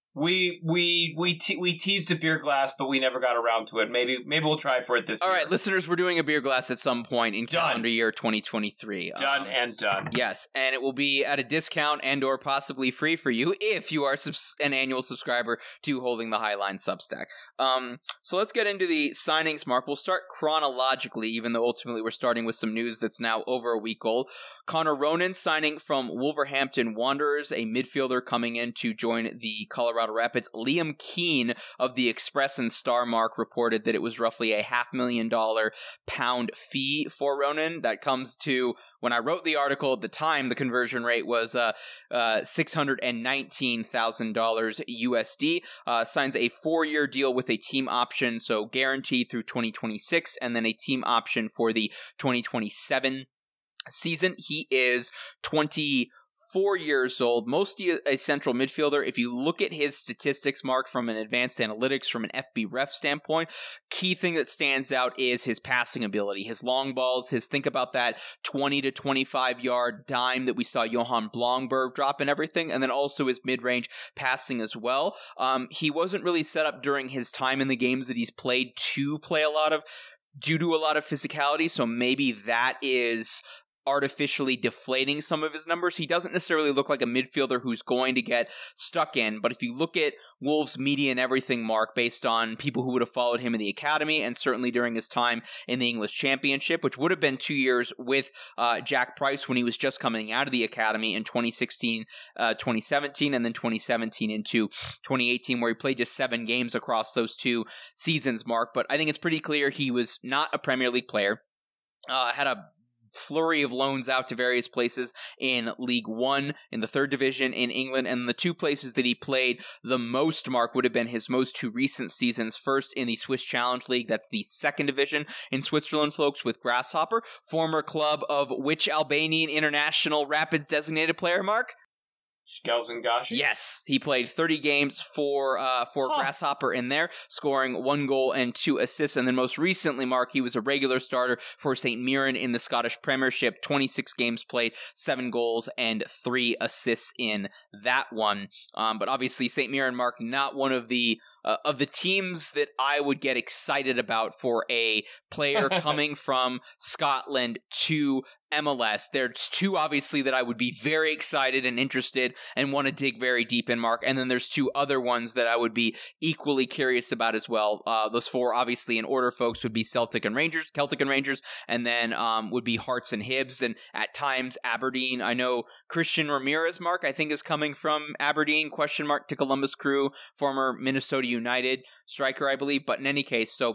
S6: We we we te- we teased a beer glass, but we never got around to it. Maybe maybe we'll try for it this
S3: All
S6: year.
S3: All right, listeners, we're doing a beer glass at some point in
S6: Done.
S3: calendar year twenty twenty-three.
S6: Done
S3: um,
S6: and done.
S3: Yes, and it will be at a discount and or possibly free for you if you are subs- an annual subscriber to Holding the Highline Substack. Um, so let's get into the signings, Mark. We'll start chronologically, even though ultimately we're starting with some news that's now over a week old. Connor Ronan signing from Wolverhampton Wanderers, a midfielder coming in to join the Colorado Rapids. Liam Keane of the Express and Star Mark reported that it was roughly a half million dollar pound fee for Ronan. That comes to, when I wrote the article at the time, the conversion rate was uh, uh, six hundred nineteen thousand dollars U S D. Uh, signs a four-year deal with a team option, so guaranteed through twenty twenty-six, and then a team option for the twenty twenty-seven season. He is twenty-four years old, mostly a central midfielder. If you look at his statistics, Mark, from an advanced analytics, from an F B ref standpoint, key thing that stands out is his passing ability, his long balls, his, think about that twenty to twenty-five yard dime that we saw Johan Blomberg drop and everything, and then also his mid-range passing as well. Um, he wasn't really set up during his time in the games that he's played to play a lot of, due to a lot of physicality, so maybe that is artificially deflating some of his numbers. He doesn't necessarily look like a midfielder who's going to get stuck in, but if you look at Wolves media and everything, Mark, based on people who would have followed him in the academy and certainly during his time in the English Championship, which would have been two years with uh, Jack Price when he was just coming out of the academy in twenty sixteen, uh, twenty seventeen, and then twenty seventeen into twenty eighteen, where he played just seven games across those two seasons, Mark. But I think it's pretty clear he was not a Premier League player. Uh, had a flurry of loans out to various places in League One, in the third division in England, and the two places that he played the most, Mark, would have been his most two recent seasons. First in the Swiss Challenge League, that's the second division in Switzerland, folks, with Grasshopper, former club of which Albanian international Rapids designated player, Mark?
S6: Gelsenkirchen?
S3: Yes, he played thirty games for uh, for huh. Grasshopper in there, scoring one goal and two assists. And then most recently, Mark, he was a regular starter for Saint Mirren in the Scottish Premiership, twenty-six games played, seven goals and three assists in that one. Um, but obviously, Saint Mirren, Mark, not one of the Uh, of the teams that I would get excited about for a player coming from Scotland to M L S. There's two, obviously, that I would be very excited and interested and want to dig very deep in, Mark. And then there's two other ones that I would be equally curious about as well. Uh, those four, obviously, in order, folks, would be Celtic and Rangers, Celtic and Rangers, and then um, would be Hearts and Hibs, and at times Aberdeen. I know Christian Ramirez, Mark, I think is coming from Aberdeen, question mark, to Columbus Crew, former Minnesota United striker, I believe. But in any case, so,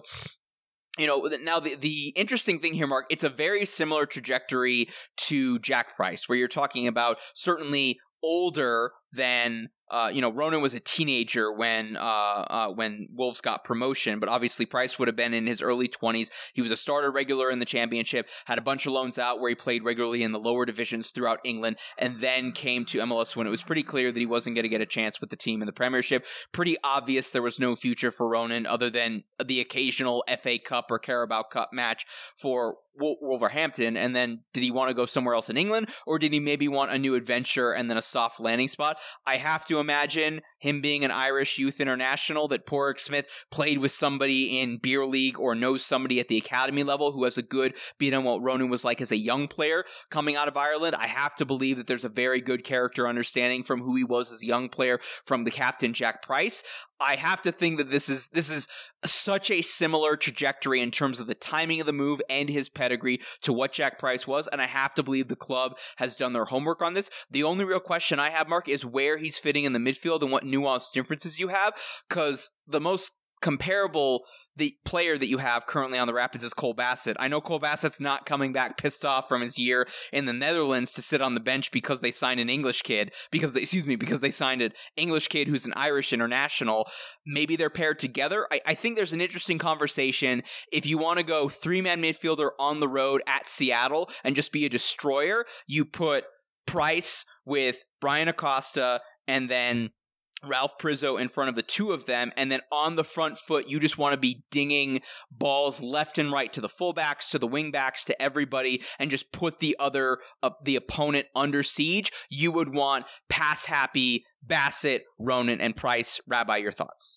S3: you know, now the, the interesting thing here, Mark, it's a very similar trajectory to Jack Price, where you're talking about certainly older than, uh, you know, Ronan was a teenager when uh, uh, when Wolves got promotion, but obviously Price would have been in his early twenties. He was a starter regular in the Championship, had a bunch of loans out where he played regularly in the lower divisions throughout England, and then came to M L S when it was pretty clear that he wasn't going to get a chance with the team in the Premiership. Pretty obvious there was no future for Ronan other than the occasional F A Cup or Carabao Cup match for Wolverhampton. And then did he want to go somewhere else in England, or did he maybe want a new adventure and then a soft landing spot? I have to imagine him being an Irish youth international, that Porrick Smith played with somebody in beer league or knows somebody at the academy level who has a good beat on what Ronan was like as a young player coming out of Ireland. I have to believe that there's a very good character understanding from who he was as a young player from the captain, Jack Price. I have to think that this is this is such a similar trajectory in terms of the timing of the move and his pedigree to what Jack Price was, and I have to believe the club has done their homework on this. The only real question I have, Mark, is where he's fitting in the midfield and what nuanced differences you have, because the most comparable the player that you have currently on the Rapids is Cole Bassett. I know Cole Bassett's not coming back pissed off from his year in the Netherlands to sit on the bench because they signed an English kid, because they, excuse me, because they signed an English kid who's an Irish international. Maybe they're paired together. I, I think there's an interesting conversation. If you want to go three-man midfielder on the road at Seattle and just be a destroyer, you put Price with Brian Acosta and then Ralph Prizzo in front of the two of them, and then on the front foot, you just want to be dinging balls left and right to the fullbacks, to the wingbacks, to everybody, and just put the other, uh, the opponent under siege. You would want pass-happy Bassett, Ronan, and Price. Rabbi, your thoughts?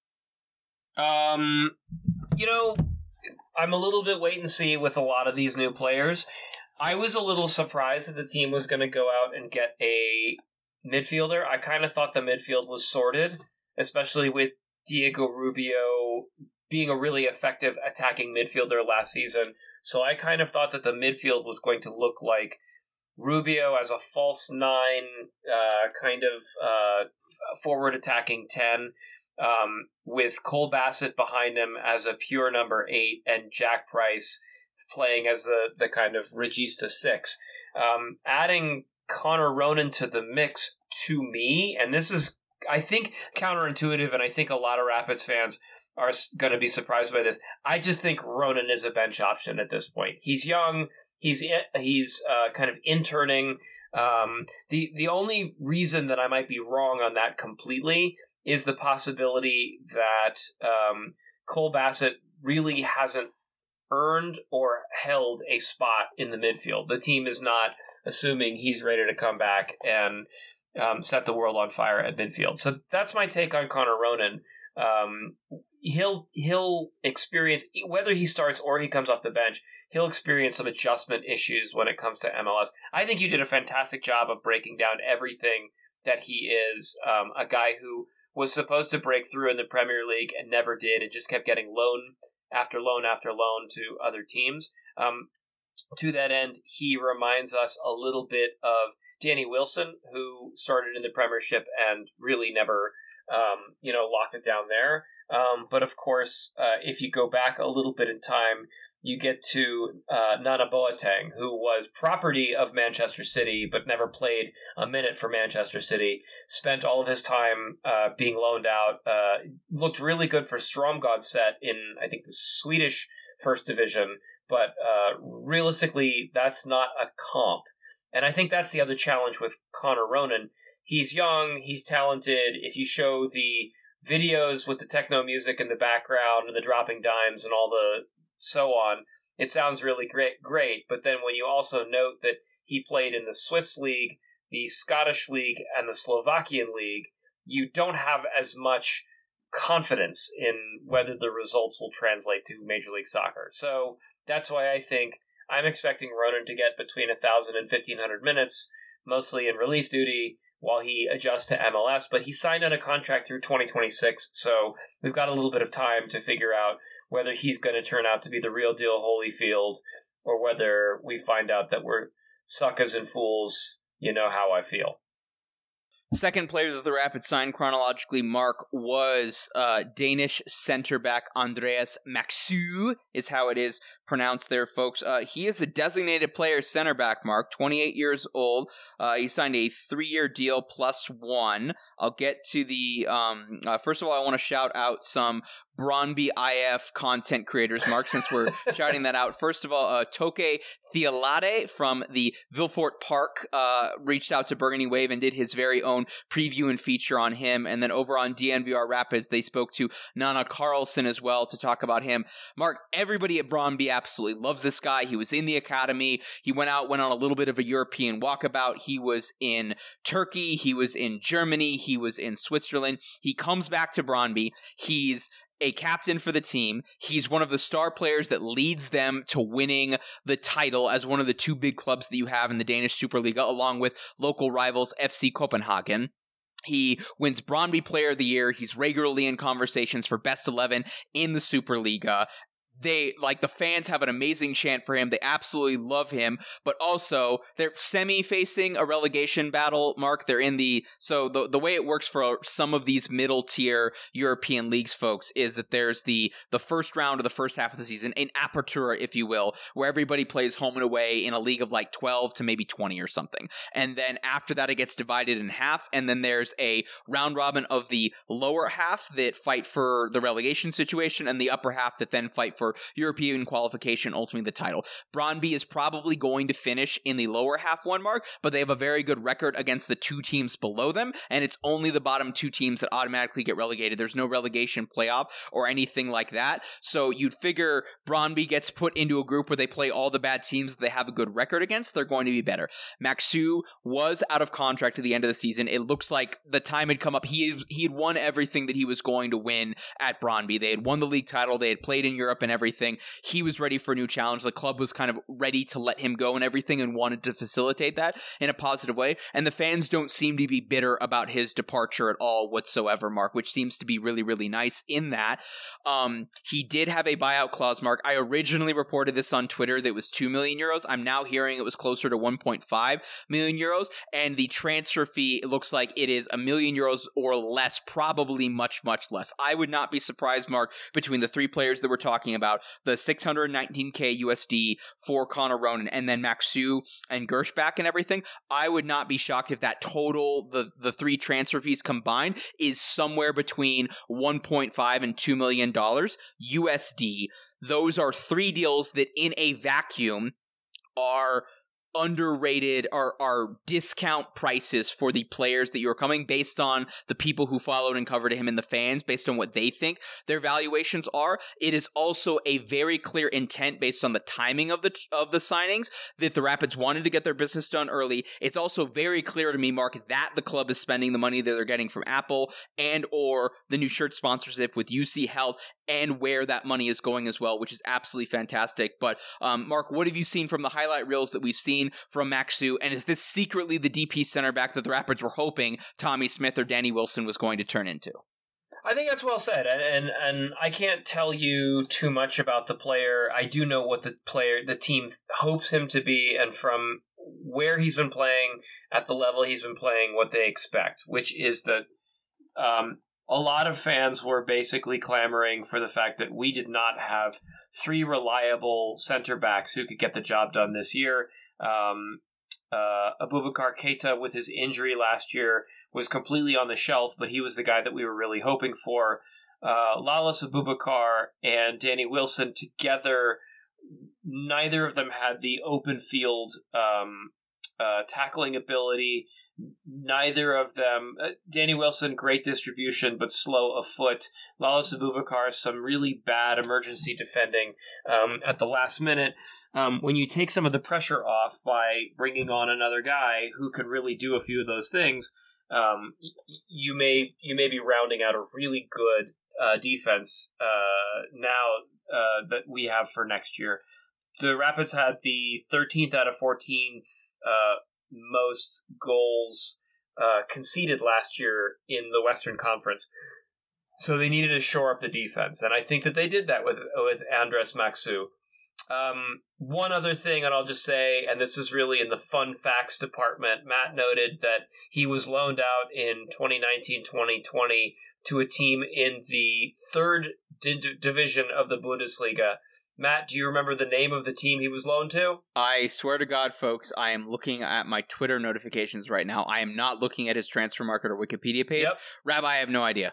S6: Um, you know, I'm a little bit wait and see with a lot of these new players. I was a little surprised that the team was going to go out and get a midfielder. I kind of thought the midfield was sorted, especially with Diego Rubio being a really effective attacking midfielder last season. So I kind of thought that the midfield was going to look like Rubio as a false nine, uh, kind of uh, forward attacking ten, um, with Cole Bassett behind him as a pure number eight, and Jack Price playing as the, the kind of regista six. Um, adding Connor Ronan to the mix, to me, and this is, I think, counterintuitive, and I think a lot of Rapids fans are going to be surprised by this. I just think Ronan is a bench option at this point. He's young. He's he's uh, kind of interning. Um, the the only reason that I might be wrong on that completely is the possibility that um, Cole Bassett really hasn't earned or held a spot in the midfield. The team is not assuming he's ready to come back and um, set the world on fire at midfield. So that's my take on Connor Ronan. Um, he'll he'll experience, whether he starts or he comes off the bench, he'll experience some adjustment issues when it comes to M L S. I think you did a fantastic job of breaking down everything that he is. Um, a guy who was supposed to break through in the Premier League and never did, and just kept getting loan after loan after loan to other teams. Um, to that end, he reminds us a little bit of Danny Wilson, who started in the Premiership and really never, um, you know, locked it down there. Um, but of course, uh, if you go back a little bit in time, you get to uh, Nana Boateng, who was property of Manchester City, but never played a minute for Manchester City. Spent all of his time uh, being loaned out. Uh, looked really good for Stromgodset in, I think, the Swedish First Division. But uh, realistically, that's not a comp. And I think that's the other challenge with Connor Ronan. He's young, he's talented. If you show the videos with the techno music in the background and the dropping dimes and all the so on, it sounds really great. Great. But then when you also note that he played in the Swiss League, the Scottish League, and the Slovakian League, you don't have as much confidence in whether the results will translate to Major League Soccer. So that's why I think I'm expecting Ronan to get between one thousand and fifteen hundred minutes, mostly in relief duty, while he adjusts to M L S. But he signed on a contract through twenty twenty-six, so we've got a little bit of time to figure out whether he's going to turn out to be the real deal Holyfield, or whether we find out that we're suckers and fools. You know how I feel.
S3: Second player that the Rapids signed chronologically, Mark, was uh, Danish center-back Andreas Maxø, is how it is pronounced there, folks. Uh, he is a designated player center-back, Mark, twenty-eight years old. Uh, he signed a three-year deal plus one. I'll get to the... Um, uh, first of all, I want to shout out some Brøndby I F content creators, Mark, since we're shouting that out. First of all, uh, Toke Theolade from the Vilfort Park uh, reached out to Burgundy Wave and did his very own preview and feature on him. And then over on D N V R Rapids, they spoke to Nana Carlson as well to talk about him. Mark, everybody at Brøndby absolutely loves this guy. He was in the academy. He went out, went on a little bit of a European walkabout. He was in Turkey. He was in Germany. He was in Switzerland. He comes back to Brøndby. He's a captain for the team. He's one of the star players that leads them to winning the title as one of the two big clubs that you have in the Danish Superliga, along with local rivals F C Copenhagen. He wins Brøndby Player of the Year. He's regularly in conversations for best eleven in the Superliga. they, like, the fans have an amazing chant for him. They absolutely love him, but also they're semi-facing a relegation battle, Mark. They're in the, so the the way it works for some of these middle-tier European leagues, folks, is that there's the the first round of the first half of the season, an apertura, if you will, where everybody plays home and away in a league of like twelve to maybe twenty or something. And then after that, it gets divided in half, and then there's a round robin of the lower half that fight for the relegation situation, and the upper half that then fight for European qualification, ultimately the title. Brøndby is probably going to finish in the lower half one, Mark, but they have a very good record against the two teams below them, and it's only the bottom two teams that automatically get relegated. There's no relegation playoff or anything like that, so you'd figure Brøndby gets put into a group where they play all the bad teams that they have a good record against. They're going to be better. Maxu was out of contract at the end of the season. It looks like the time had come up. He, he had won everything that he was going to win at Brøndby. They had won the league title. They had played in Europe and everything. He was ready for a new challenge. The club was kind of ready to let him go and everything, and wanted to facilitate that in a positive way. And the fans don't seem to be bitter about his departure at all whatsoever, Mark, which seems to be really, really nice in that. Um, he did have a buyout clause, Mark. I originally reported this on Twitter that it was two million euros. I'm now hearing it was closer to one point five million euros. And the transfer fee, it looks like it is a million euros or less, probably much, much less. I would not be surprised, Mark, between the three players that we're talking about, the six hundred nineteen K U S D for Connor Ronan, and then Maxu and Gershbach and everything. I would not be shocked if that total, the, the three transfer fees combined, is somewhere between one point five and two million dollars U S D. Those are three deals that in a vacuum are underrated, are are discount prices for the players that you're coming, based on the people who followed and covered him and the fans, based on what they think their valuations are. It is also a very clear intent based on the timing of the of the signings that the Rapids wanted to get their business done early. It's also very clear to me, Mark, that the club is spending the money that they're getting from Apple and or the new shirt sponsorship with U C Health, and where that money is going as well, which is absolutely fantastic. But um, Mark, what have you seen from the highlight reels that we've seen from Maxu, and is this secretly the D P center back that the Rapids were hoping Tommy Smith or Danny Wilson was going to turn into?
S6: I think that's well said, and, and and I can't tell you too much about the player. I do know what the player, the team hopes him to be, and from where he's been playing at the level he's been playing, what they expect, which is that um, a lot of fans were basically clamoring for the fact that we did not have three reliable center backs who could get the job done this year. Um, uh, Abubakar Keita, with his injury last year, was completely on the shelf, but he was the guy that we were really hoping for. Uh, Lalas Abubakar and Danny Wilson together, neither of them had the open field um, uh, tackling ability. Neither of them, uh, Danny Wilson, great distribution, but slow of foot. Lalas Abubakar, some really bad emergency defending um, at the last minute. Um, when you take some of the pressure off by bringing on another guy who can really do a few of those things, um, y- you may you may be rounding out a really good uh, defense uh, now uh, that we have for next year. The Rapids had the thirteenth out of fourteenth uh, most goals uh, conceded last year in the Western Conference. So they needed to shore up the defense, and I think that they did that with with Andres Maxu. Um, one other thing, and I'll just say, and this is really in the fun facts department, Matt noted that he was loaned out in twenty nineteen twenty twenty to a team in the third di- division of the Bundesliga. Matt, do you remember the name of the team he was loaned to?
S3: I swear to God, folks, I am looking at my Twitter notifications right now. I am not looking at his transfer market or Wikipedia page.
S6: Yep.
S3: Rabbi, I have no idea.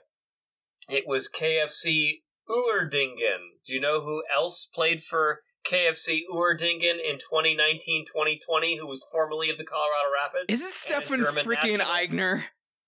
S6: It was K F C Uerdingen. Do you know who else played for K F C Uerdingen in twenty nineteen twenty twenty, who was formerly of the Colorado Rapids?
S3: Is it Stefan freaking Eigner?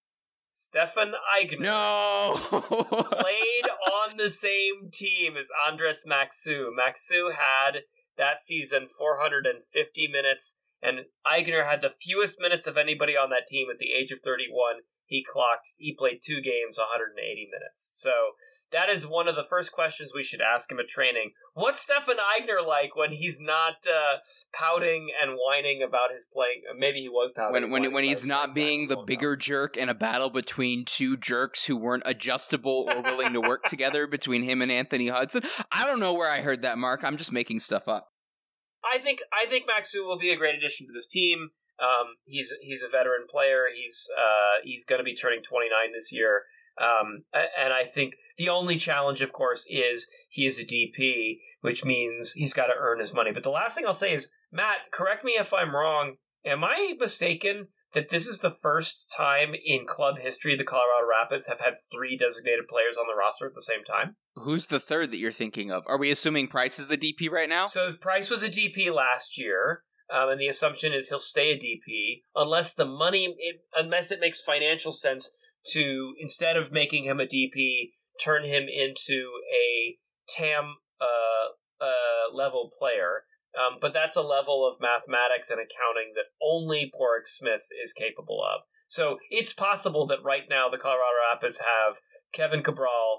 S6: Stefan Eigner.
S3: No!
S6: Played on the same team as Andres Maxu. Maxu had, that season, four hundred fifty minutes, and Eigner had the fewest minutes of anybody on that team at the age of thirty-one. he clocked, he played two games, one hundred eighty minutes. So that is one of the first questions we should ask him at training. What's Stefan Eigner like when he's not uh, pouting and whining about his playing? Maybe he was pouting.
S3: When when, when he's not being the bigger jerk in a battle between two jerks who weren't adjustable or willing to work together between him and Anthony Hudson. I don't know where I heard that, Mark. I'm just making stuff up.
S6: I think I think Maxu will be a great addition to this team. Um, he's he's a veteran player. He's uh, he's going to be turning twenty-nine this year. Um, and I think the only challenge, of course, is he is a D P, which means he's got to earn his money. But the last thing I'll say is, Matt, correct me if I'm wrong. Am I mistaken that this is the first time in club history the Colorado Rapids have had three designated players on the roster at the same time?
S3: Who's the third that you're thinking of? Are we assuming Price is the D P right now?
S6: So Price was a D P last year. Um, and the assumption is he'll stay a D P unless the money, it, unless it makes financial sense to, instead of making him a D P, turn him into a T A M uh, uh, level player. Um, but that's a level of mathematics and accounting that only Porrick Smith is capable of. So it's possible that right now the Colorado Rapids have Kevin Cabral,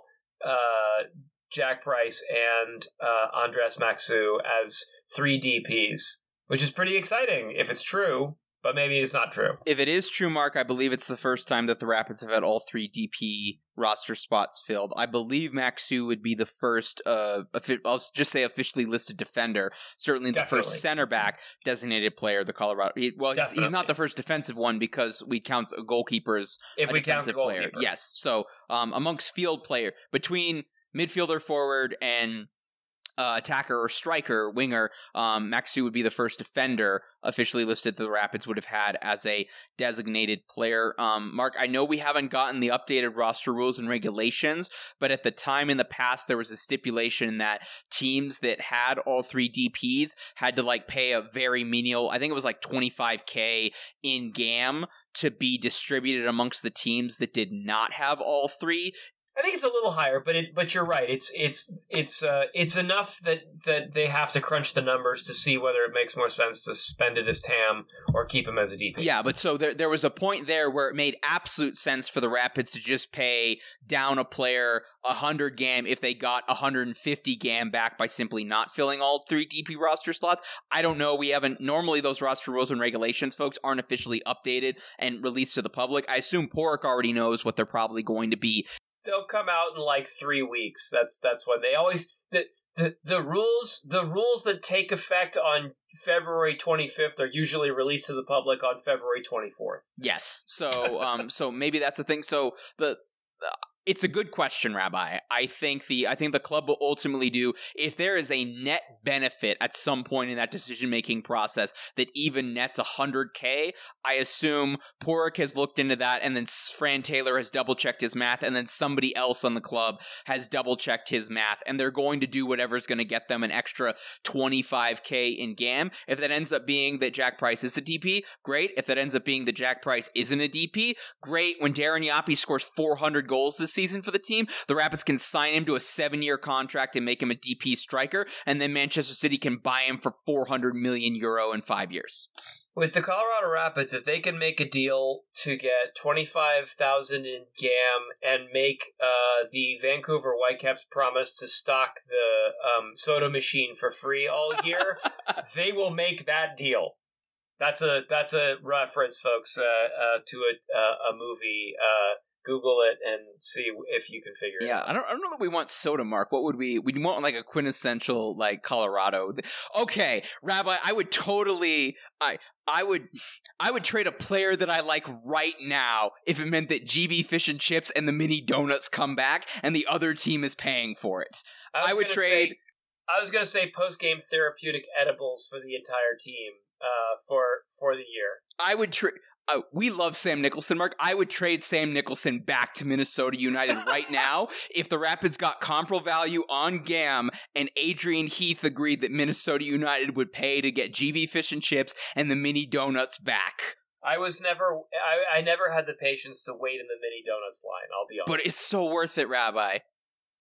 S6: uh, Jack Price, and uh, Andres Maxu as three D Ps. Which is pretty exciting if it's true, but maybe it's not true.
S3: If it is true, Mark, I believe it's the first time that the Rapids have had all three D P roster spots filled. I believe Maxu would be the first, uh, I'll just say officially listed defender, certainly the
S6: Definitely.
S3: first center back designated player of the Colorado. He, well, he's, he's not the first defensive one because we count a goalkeeper as
S6: if
S3: a
S6: we count
S3: defensive
S6: goalkeeper.
S3: player. Yes. So um, amongst field player, between midfielder, forward, and Uh, attacker or striker, winger, um, Maxu would be the first defender officially listed that the Rapids would have had as a designated player. Um, Mark, I know we haven't gotten the updated roster rules and regulations, but at the time in the past, there was a stipulation that teams that had all three D Ps had to like pay a very menial, I think it was like twenty-five K in G A M to be distributed amongst the teams that did not have all three.
S6: I think it's a little higher, but it, but you're right. It's it's it's uh, it's enough that, that they have to crunch the numbers to see whether it makes more sense to spend it as T A M or keep him as a D P.
S3: Yeah, but so there there was a point there where it made absolute sense for the Rapids to just pay down a player one hundred G A M if they got one hundred fifty G A M back by simply not filling all three D P roster slots. I don't know. We haven't normally those roster rules and regulations, folks, aren't officially updated and released to the public. I assume Porrick already knows what they're probably going to be.
S6: They'll come out in like three weeks. That's that's when they always the the the rules the rules that take effect on February twenty-fifth are usually released to the public on February twenty-fourth.
S3: Yes. So um so maybe that's the thing. So the uh, it's a good question, Rabbi. I think the I think the club will ultimately do, if there is a net benefit at some point in that decision-making process that even nets one hundred K, I assume Porrick has looked into that, and then Fran Taylor has double-checked his math, and then somebody else on the club has double-checked his math, and they're going to do whatever's going to get them an extra twenty-five K in G A M. If that ends up being that Jack Price is the D P, great. If that ends up being that Jack Price isn't a D P, great. When Darren Yapi scores four hundred goals this season for the team, the Rapids can sign him to a seven-year contract and make him a D P striker, and then Manchester City can buy him for four hundred million euro in five years.
S6: With the Colorado Rapids, if they can make a deal to get twenty-five thousand in G A M and make uh, the Vancouver Whitecaps promise to stock the um, soda machine for free all year, they will make that deal. That's a that's a reference, folks, uh, uh, to a uh, a movie. Uh, Google it and see if you can figure
S3: yeah,
S6: it out.
S3: Yeah, I don't, I don't know that we want soda, Mark. What would we? We'd want like a quintessential like Colorado. Okay, Rabbi, I would totally, I, I would, I would trade a player that I like right now if it meant that G B Fish and Chips and the mini donuts come back and the other team is paying for it. I, I would trade.
S6: Say, I was gonna say post game therapeutic edibles for the entire team, uh, for for the year.
S3: I would trade. Uh, we love Sam Nicholson, Mark. I would trade Sam Nicholson back to Minnesota United right now if the Rapids got comparable value on G A M and Adrian Heath agreed that Minnesota United would pay to get G B Fish and Chips and the mini donuts back.
S6: I was never, I, I never had the patience to wait in the mini donuts line, I'll be honest.
S3: But it's so worth it, Rabbi.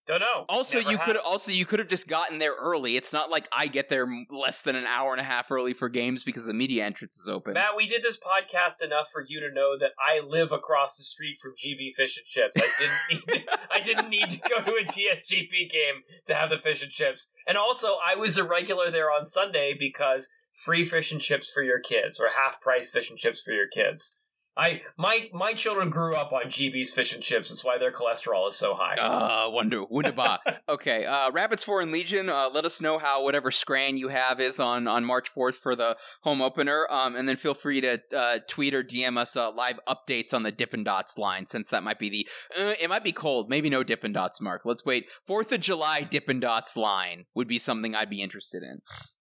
S7: Don't know.
S3: Also,
S7: Never
S3: you
S7: have.
S3: could also you could have just gotten there early. It's not like I get there less than an hour and a half early for games because the media entrance is open.
S7: Matt, we did this podcast enough for you to know that I live across the street from G B Fish and Chips. I didn't need to, I didn't need to go to a T S G P game to have the fish and chips. And also, I was a regular there on Sunday because free fish and chips for your kids, or half price fish and chips for your kids. I my my children grew up on G B's fish and chips. That's why their cholesterol is so high.
S3: Uh, wonder, wunderbar. Okay, uh, Rapids Foreign Legion, uh, let us know how whatever scran you have is on, on March fourth for the home opener, um, and then feel free to uh, tweet or D M us uh, live updates on the Dippin' Dots line, since that might be the, uh, it might be cold, maybe no Dippin' Dots, Mark. Let's wait. fourth of July Dippin' Dots line would be something I'd be interested in.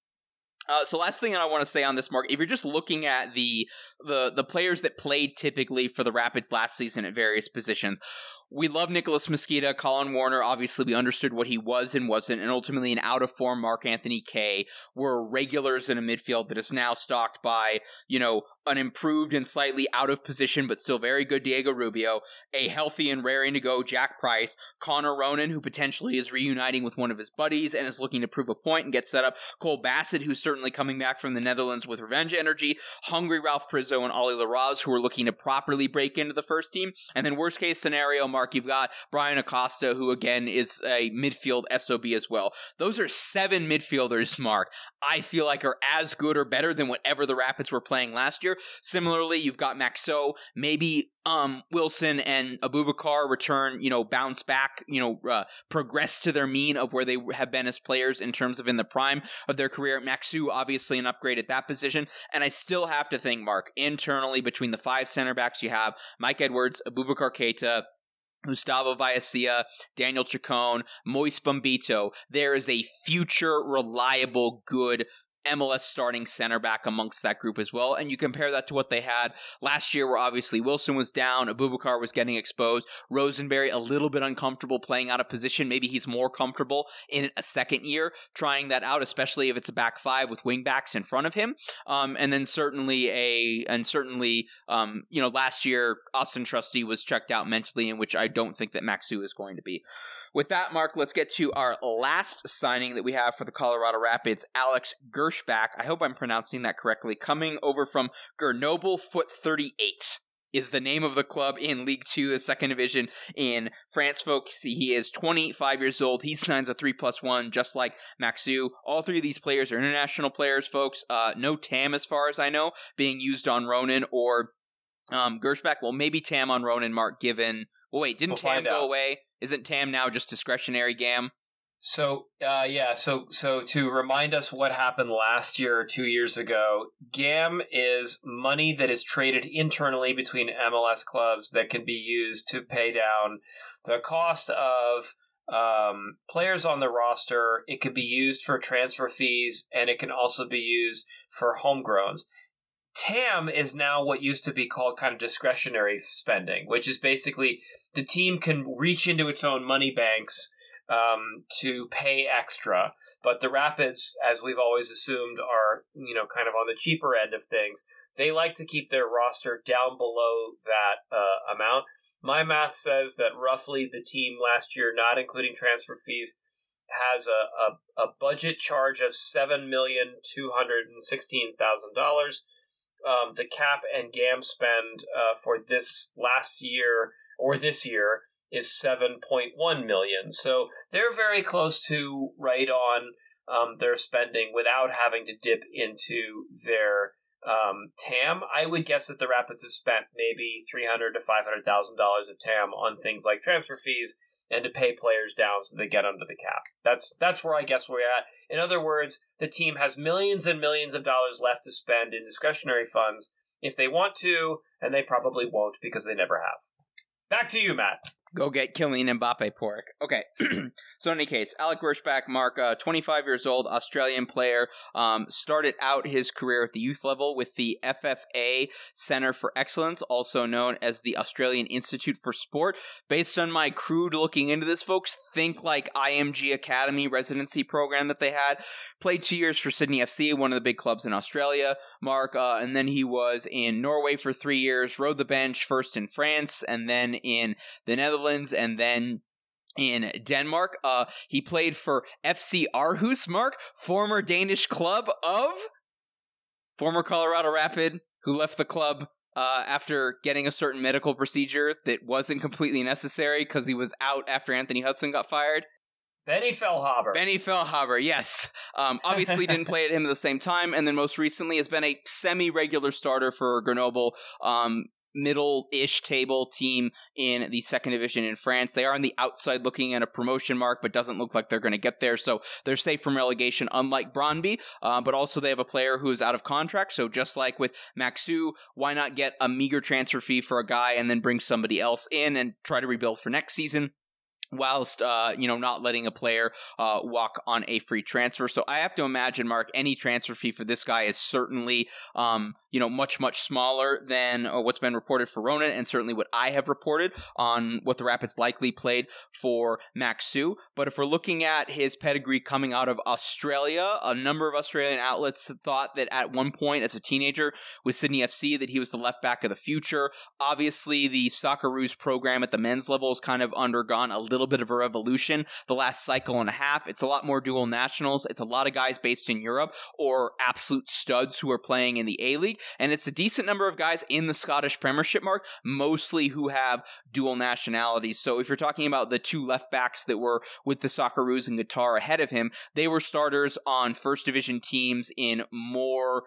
S3: Uh, so last thing I want to say on this, Mark, if you're just looking at the, the the players that played typically for the Rapids last season at various positions, we love Nicholas Mosqueda, Colin Warner. Obviously, we understood what he was and wasn't, and ultimately an out-of-form Mark Anthony Kaye were regulars in a midfield that is now stocked by, you know, an improved and slightly out of position but still very good Diego Rubio, a healthy and raring to go Jack Price, Connor Ronan, who potentially is reuniting with one of his buddies and is looking to prove a point and get set up, Cole Bassett, who's certainly coming back from the Netherlands with revenge energy, hungry Ralph Prizzo and Ollie Laraz, who are looking to properly break into the first team, and then worst case scenario, Mark, you've got Brian Acosta, who again is a midfield S O B as well. Those are seven midfielders, Mark, I feel like are as good or better than whatever the Rapids were playing last year. Similarly, you've got Maxo, maybe um, Wilson and Abubakar return, you know, bounce back, you know, uh, progress to their mean of where they have been as players in terms of in the prime of their career. Maxu, obviously an upgrade at that position. And I still have to think, Mark, internally between the five center backs you have, Mike Edwards, Abubakar Keita, Gustavo Vallecilla, Daniel Chacon, Moise Bombito, there is a future reliable, good M L S starting center back amongst that group as well. And you compare that to what they had last year, where obviously Wilson was down, Abubakar was getting exposed, Rosenberry a little bit uncomfortable playing out of position. Maybe he's more comfortable in a second year trying that out, especially if it's a back five with wing backs in front of him. Um, and then certainly a, and certainly, um, you know, last year Austin Trusty was checked out mentally, in which I don't think that Maxu is going to be. With that, Mark, let's get to our last signing that we have for the Colorado Rapids, Alex Gershbach. I hope I'm pronouncing that correctly. Coming over from Grenoble Foot thirty-eight is the name of the club in League Two, the second division in France, folks. He is twenty-five years old. He signs a three plus one, just like Maxu. All three of these players are international players, folks. Uh, no Tam, as far as I know, being used on Ronan or um, Gershbach. Well, maybe Tam on Ronan, Mark, given... Well, wait, didn't
S6: We'll
S3: Tam
S6: find
S3: go
S6: out.
S3: away? Isn't Tam now just discretionary Gam?
S6: So, uh, yeah, so so to remind us what happened last year or two years ago, Gam is money that is traded internally between M L S clubs that can be used to pay down the cost of um, players on the roster. It could be used for transfer fees, and it can also be used for homegrowns. Tam is now what used to be called kind of discretionary spending, which is basically the team can reach into its own money banks um, to pay extra. But the Rapids, as we've always assumed, are, you know, kind of on the cheaper end of things. They like to keep their roster down below that uh, amount. My math says that roughly the team last year, not including transfer fees, has a, a, a budget charge of seven million two hundred sixteen thousand dollars. Um, the cap and Gam spend uh, for this last year or this year is seven point one million dollars. So they're very close to right on um, their spending without having to dip into their um, Tam. I would guess that the Rapids have spent maybe three hundred thousand to five hundred thousand dollars of Tam on things like transfer fees and to pay players down so they get under the cap. That's that's where I guess we're at. In other words, the team has millions and millions of dollars left to spend in discretionary funds if they want to, and they probably won't because they never have. Back to you, Matt.
S3: Go get Kylian Mbappe, Pork. Okay, so in any case, Alec Gershbach, Mark, uh, twenty-five years old, Australian player, um, started out his career at the youth level with the F F A Center for Excellence, also known as the Australian Institute for Sport. Based on my crude looking into this, folks, think like I M G Academy residency program that they had. Played two years for Sydney F C, one of the big clubs in Australia, Mark, uh, and then he was in Norway for three years, rode the bench first in France and then in the Netherlands, and then in Denmark. Uh, he played for F C Aarhus, Mark, former Danish club of former Colorado Rapid, who left the club uh, after getting a certain medical procedure that wasn't completely necessary because he was out after Anthony Hudson got fired.
S7: Benny Feilhaber.
S3: Benny Feilhaber, yes. Um, obviously didn't play at him at the same time, and then most recently has been a semi-regular starter for Grenoble, um, middle-ish table team in the second division in France. They are on the outside looking at a promotion mark, but doesn't look like they're going to get there, so they're safe from relegation, unlike Brøndby, uh, but also they have a player who is out of contract, so just like with Maxu, why not get a meager transfer fee for a guy and then bring somebody else in and try to rebuild for next season? Whilst, uh, you know, not letting a player uh, walk on a free transfer. So I have to imagine, Mark, any transfer fee for this guy is certainly, um, you know, much, much smaller than uh, what's been reported for Ronan, and certainly what I have reported on what the Rapids likely played for Maxu. But if we're looking at his pedigree coming out of Australia, a number of Australian outlets thought that at one point as a teenager with Sydney F C that he was the left back of the future. Obviously, the Socceroos program at the men's level has kind of undergone a little bit of a revolution the last cycle and a half. It's a lot more dual nationals. It's a lot of guys based in Europe or absolute studs who are playing in the A-League. And it's a decent number of guys in the Scottish Premiership, Mark, mostly who have dual nationalities. So if you're talking about the two left backs that were with the Socceroos and Qatar ahead of him, they were starters on first division teams in more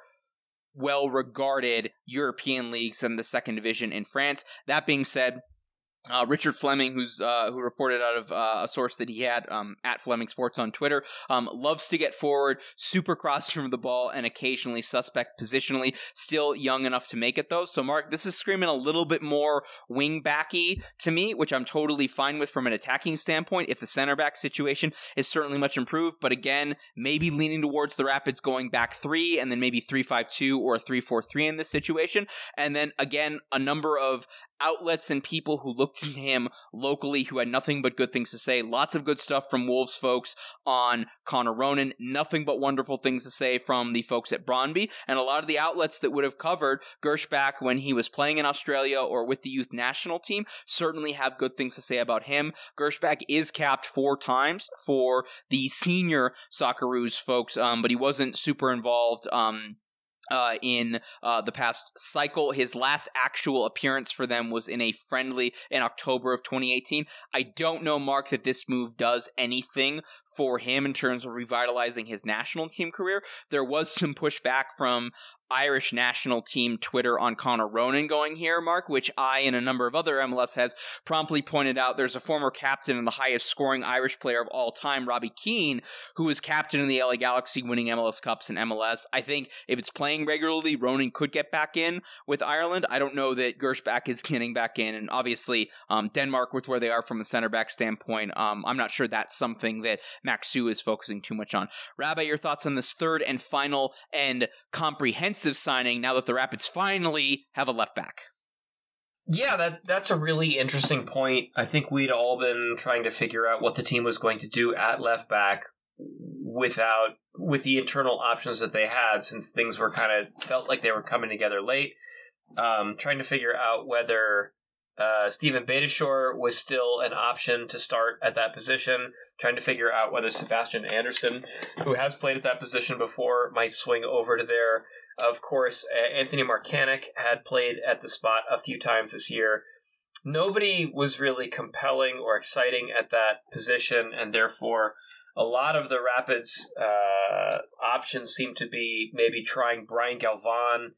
S3: well-regarded European leagues than the second division in France. That being said, Uh, Richard Fleming, who's uh, who reported out of uh, a source that he had um, at Fleming Sports on Twitter, um, loves to get forward, super cross from the ball, and occasionally suspect positionally. Still young enough to make it, though. So, Mark, this is screaming a little bit more wing-backy to me, which I'm totally fine with from an attacking standpoint, if the center-back situation is certainly much improved. But again, maybe leaning towards the Rapids going back three, and then maybe three five two or three four three in this situation. And then, again, a number of outlets and people who looked at him locally who had nothing but good things to say. Lots of good stuff from Wolves folks on Connor Ronan. Nothing but wonderful things to say from the folks at Brøndby. And a lot of the outlets that would have covered Gershbach when he was playing in Australia or with the youth national team certainly have good things to say about him. Gershbach is capped four times for the senior Socceroos folks, um, but he wasn't super involved um Uh, in uh, the past cycle. His last actual appearance for them was in a friendly in October of twenty eighteen. I don't know, Mark, that this move does anything for him in terms of revitalizing his national team career. There was some pushback from Irish national team Twitter on Connor Ronan going here, Mark, which I and a number of other M L S heads promptly pointed out. There's a former captain and the highest scoring Irish player of all time, Robbie Keane, who was captain in the L A Galaxy winning M L S Cups and M L S. I think if it's playing regularly, Ronan could get back in with Ireland. I don't know that Gershbach is getting back in, and obviously um, Denmark, with where they are from a center back standpoint, um, I'm not sure that's something that Maxu is focusing too much on. Rabbi, your thoughts on this third and final and comprehensive signing now that the Rapids finally have a left back?
S6: Yeah, that that's a really interesting point. I think we'd all been trying to figure out what the team was going to do at left back without with the internal options that they had, since things were kind of felt like they were coming together late. Um, trying to figure out whether uh, Steven Beitashour was still an option to start at that position. Trying to figure out whether Sebastian Andersson, who has played at that position before, might swing over to there. Of course, Anthony Markanek had played at the spot a few times this year. Nobody was really compelling or exciting at that position, and therefore a lot of the Rapids' uh, options seem to be maybe trying Brian Galvan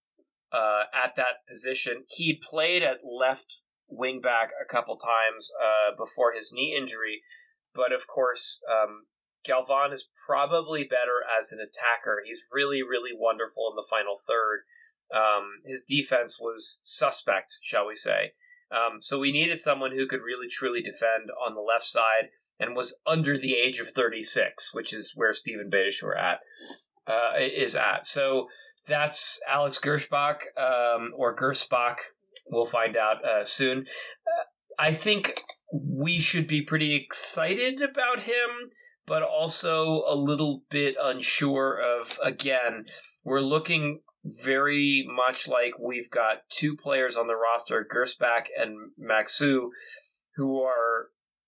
S6: uh, at that position. He played at left wing-back a couple times uh, before his knee injury, but of course um, Galvan is probably better as an attacker. He's really, really wonderful in the final third. Um, his defense was suspect, shall we say. Um, so we needed someone who could really, truly defend on the left side and was under the age of thirty-six, which is where Steven Beitashour at uh, is at. So that's Alex Gershbach, um, or Gershbach. We'll find out uh, soon. Uh, I think we should be pretty excited about him, but also a little bit unsure of, again, we're looking very much like we've got two players on the roster, Gershbach and Maxu, who are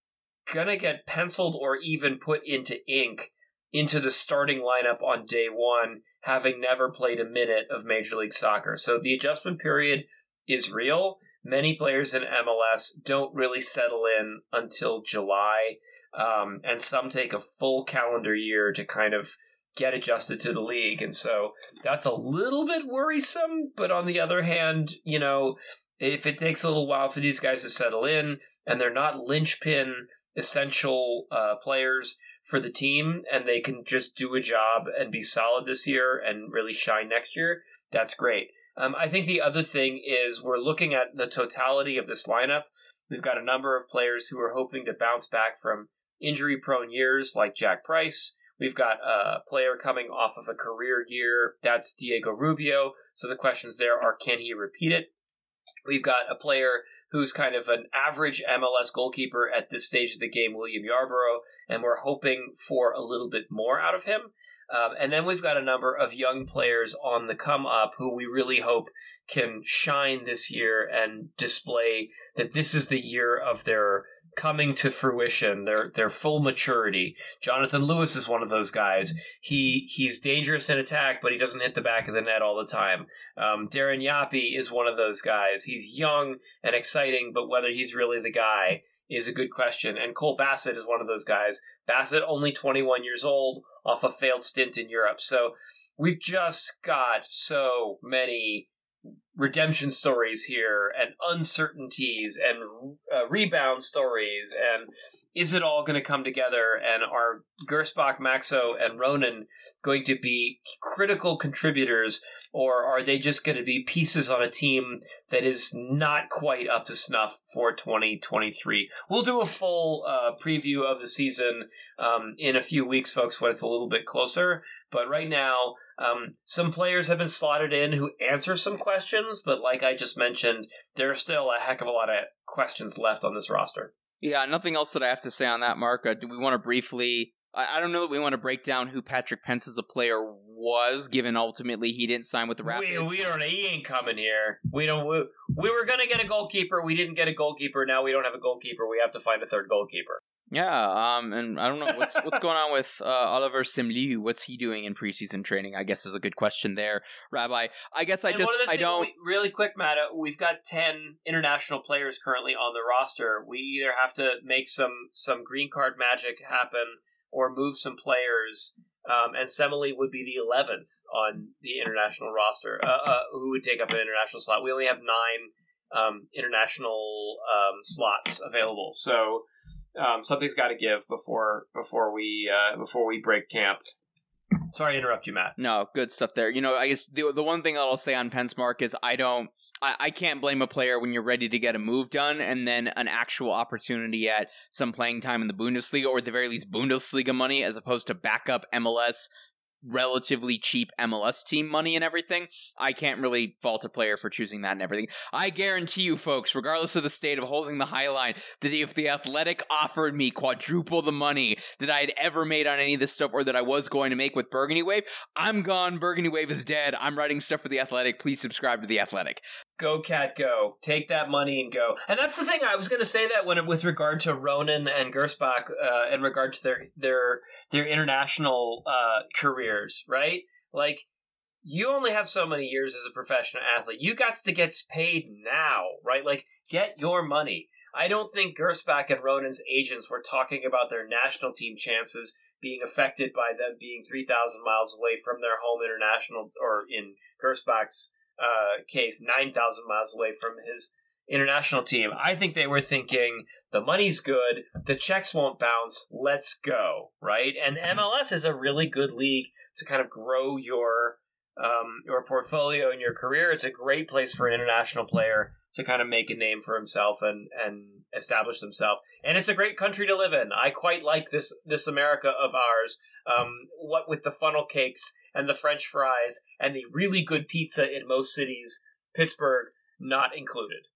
S7: going to get penciled or even put into ink into the starting lineup on day one, having never played a minute of Major League Soccer. So the adjustment period is real. Many players in M L S don't really settle in until July, um, and some take a full calendar year to kind of get adjusted to the league. And so that's a little bit worrisome, but on the other hand, you know, if it takes a little while for these guys to settle in and they're not linchpin essential uh, players for the team and they can just do a job and be solid this year and really shine next year, that's great. Um, I think the other thing is we're looking at the totality of this lineup. We've got a number of players who are hoping to bounce back from injury-prone years like Jack Price. We've got a player coming off of a career year, that's Diego Rubio. So the questions there are, can he repeat it? We've got a player who's kind of an average M L S goalkeeper at this stage of the game, William Yarborough, and we're hoping for a little bit more out of him. Um, and then we've got a number of young players on the come up who we really hope can shine this year and display that this is the year of their coming to fruition, their their full maturity. Jonathan Lewis is one of those guys. He he's dangerous in attack, but he doesn't hit the back of the net all the time. Um, Darren Yapi is one of those guys. He's young and exciting, but whether he's really the guy is a good question. And Cole Bassett is one of those guys. Bassett, only twenty-one years old, off a failed stint in Europe. So we've just got so many redemption stories here and uncertainties and uh, rebound stories. And is it all going to come together? And are Gersbach, Maxo, and Ronan going to be critical contributors, or are they just going to be pieces on a team that is not quite up to snuff for twenty twenty-three? We'll do a full uh, preview of the season um, in a few weeks, folks, when it's a little bit closer. But right now, um, some players have been slotted in who answer some questions, but like I just mentioned, there are still a heck of a lot of questions left on this roster.
S3: Yeah, nothing else that I have to say on that, Mark. Uh, do we want to briefly... I, I don't know that we want to break down who Patrick Pence as a player was, given ultimately he didn't sign with the Rapids.
S7: We, we don't... He ain't coming here. We don't... We, we were going to get a goalkeeper. We didn't get a goalkeeper. Now we don't have a goalkeeper. We have to find a third goalkeeper.
S3: Yeah, um, and I don't know, what's what's going on with uh, Oliver Simliu? What's he doing in preseason training, I guess is a good question there, Rabbi. I guess I
S7: and
S3: just, I don't...
S7: We, really quick, Matt, we've got ten international players currently on the roster. We either have to make some, some green card magic happen or move some players, um, and Semele would be the eleventh on the international roster, uh, uh, who would take up an international slot. We only have nine um, international um, slots available, so... Um, something's got to give before before we uh, before we break camp. Sorry to interrupt you, Matt.
S3: No, good stuff there. You know, I guess the the one thing I'll say on Pence, Mark, is I don't, I, I can't blame a player when you're ready to get a move done and then an actual opportunity at some playing time in the Bundesliga, or at the very least Bundesliga money, as opposed to backup M L S, relatively cheap M L S team money and everything. I can't really fault a player for choosing that and everything. I guarantee you, folks, regardless of the state of holding the high line, that if the Athletic offered me quadruple the money that I had ever made on any of this stuff, or that I was going to make with Burgundy Wave, I'm gone. Burgundy Wave is dead. I'm writing stuff for the Athletic. Please subscribe to the Athletic.
S7: Go, Cat, go. Take that money and go. And that's the thing. I was going to say that when, with regard to Ronan and Gersbach, uh, in regard to their their their international uh, careers, right? Like, you only have so many years as a professional athlete. You got to get paid now, right? Like, get your money. I don't think Gersbach and Ronan's agents were talking about their national team chances being affected by them being three thousand miles away from their home international, or in Gersbach's uh, case, nine thousand miles away from his international team. I think they were thinking, the money's good, the checks won't bounce, let's go, right? And M L S is a really good league to kind of grow your um, your portfolio and your career. It's a great place for an international player to kind of make a name for himself and, and establish himself. And it's a great country to live in. I quite like this this America of ours, um, what with the funnel cakes and the French fries and the really good pizza in most cities, Pittsburgh not included.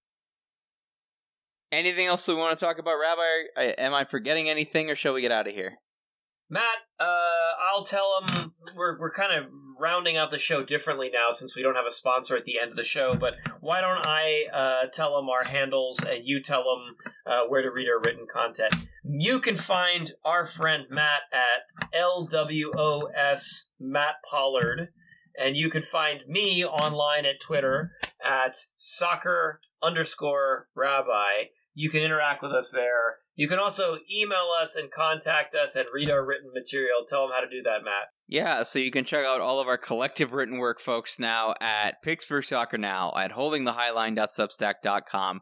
S3: Anything else we want to talk about, Rabbi? I, am I forgetting anything, or shall we get out of here?
S7: Matt, uh, I'll tell them we're we're kind of rounding out the show differently now since we don't have a sponsor at the end of the show. But why don't I uh, tell them our handles and you tell them uh, where to read our written content? You can find our friend Matt at L W O S Matt Pollard, and you can find me online at Twitter at soccer underscore rabbi. You can interact with us there. You can also email us and contact us and read our written material. Tell them how to do that, Matt.
S3: Yeah, so you can check out all of our collective written work, folks, now at Pittsburgh Soccer Now, at holding the highline dot substack dot com.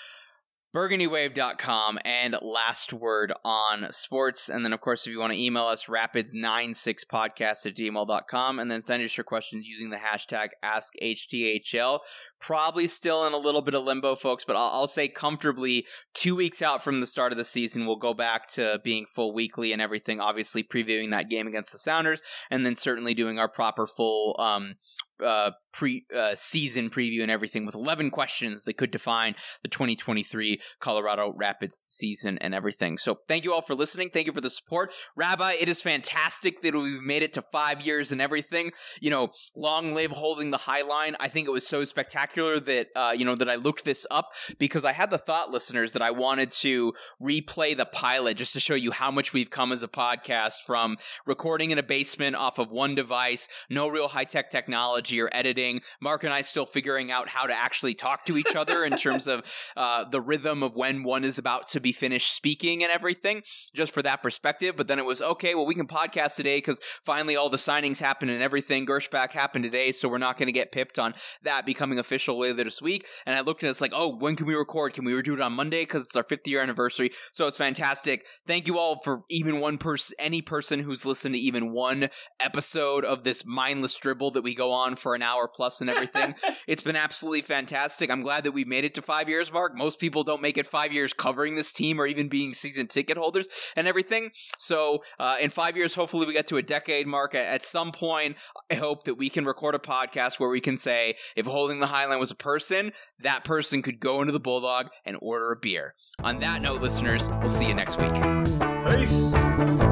S3: burgundy wave dot com, and Last Word on Sports. And then, of course, if you want to email us, rapids ninety six podcast at gmail dot com, and then send us your questions using the hashtag Ask H T H L. Probably still in a little bit of limbo, folks, but I'll, I'll say comfortably two weeks out from the start of the season, we'll go back to being full weekly and everything, obviously previewing that game against the Sounders, and then certainly doing our proper full um, uh, pre uh, season preview and everything with eleven questions that could define the twenty twenty-three Colorado Rapids season and everything. So thank you all for listening. Thank you for the support. Rabbi, it is fantastic that we've made it to five years and everything. You know, long live holding the high line. I think it was so spectacular that, uh, you know, that I looked this up because I had the thought, listeners, that I wanted to replay the pilot just to show you how much we've come as a podcast from recording in a basement off of one device, no real high-tech technology or editing. Mark and I still figuring out how to actually talk to each other in terms of uh, the rhythm of when one is about to be finished speaking and everything, just for that perspective. But then it was, okay, well, we can podcast today because finally all the signings happened and everything. Gershback happened today, so we're not going to get pipped on that becoming official later this week. And I looked and it's like, oh, when can we record? Can we do it on Monday? Because it's our fifth year anniversary. So it's fantastic. Thank you all for even one person, any person who's listened to even one episode of this mindless dribble that we go on for an hour plus and everything. It's been absolutely fantastic. I'm glad that we made it to five years, Mark. Most people don't make it five years covering this team or even being season ticket holders and everything. So uh, in five years, hopefully we get to a decade, Mark. At some point, I hope that we can record a podcast where we can say, if holding the Highline was a person, that person could go into the Bulldog and order a beer. On that note, listeners, we'll see you next week.
S2: Peace.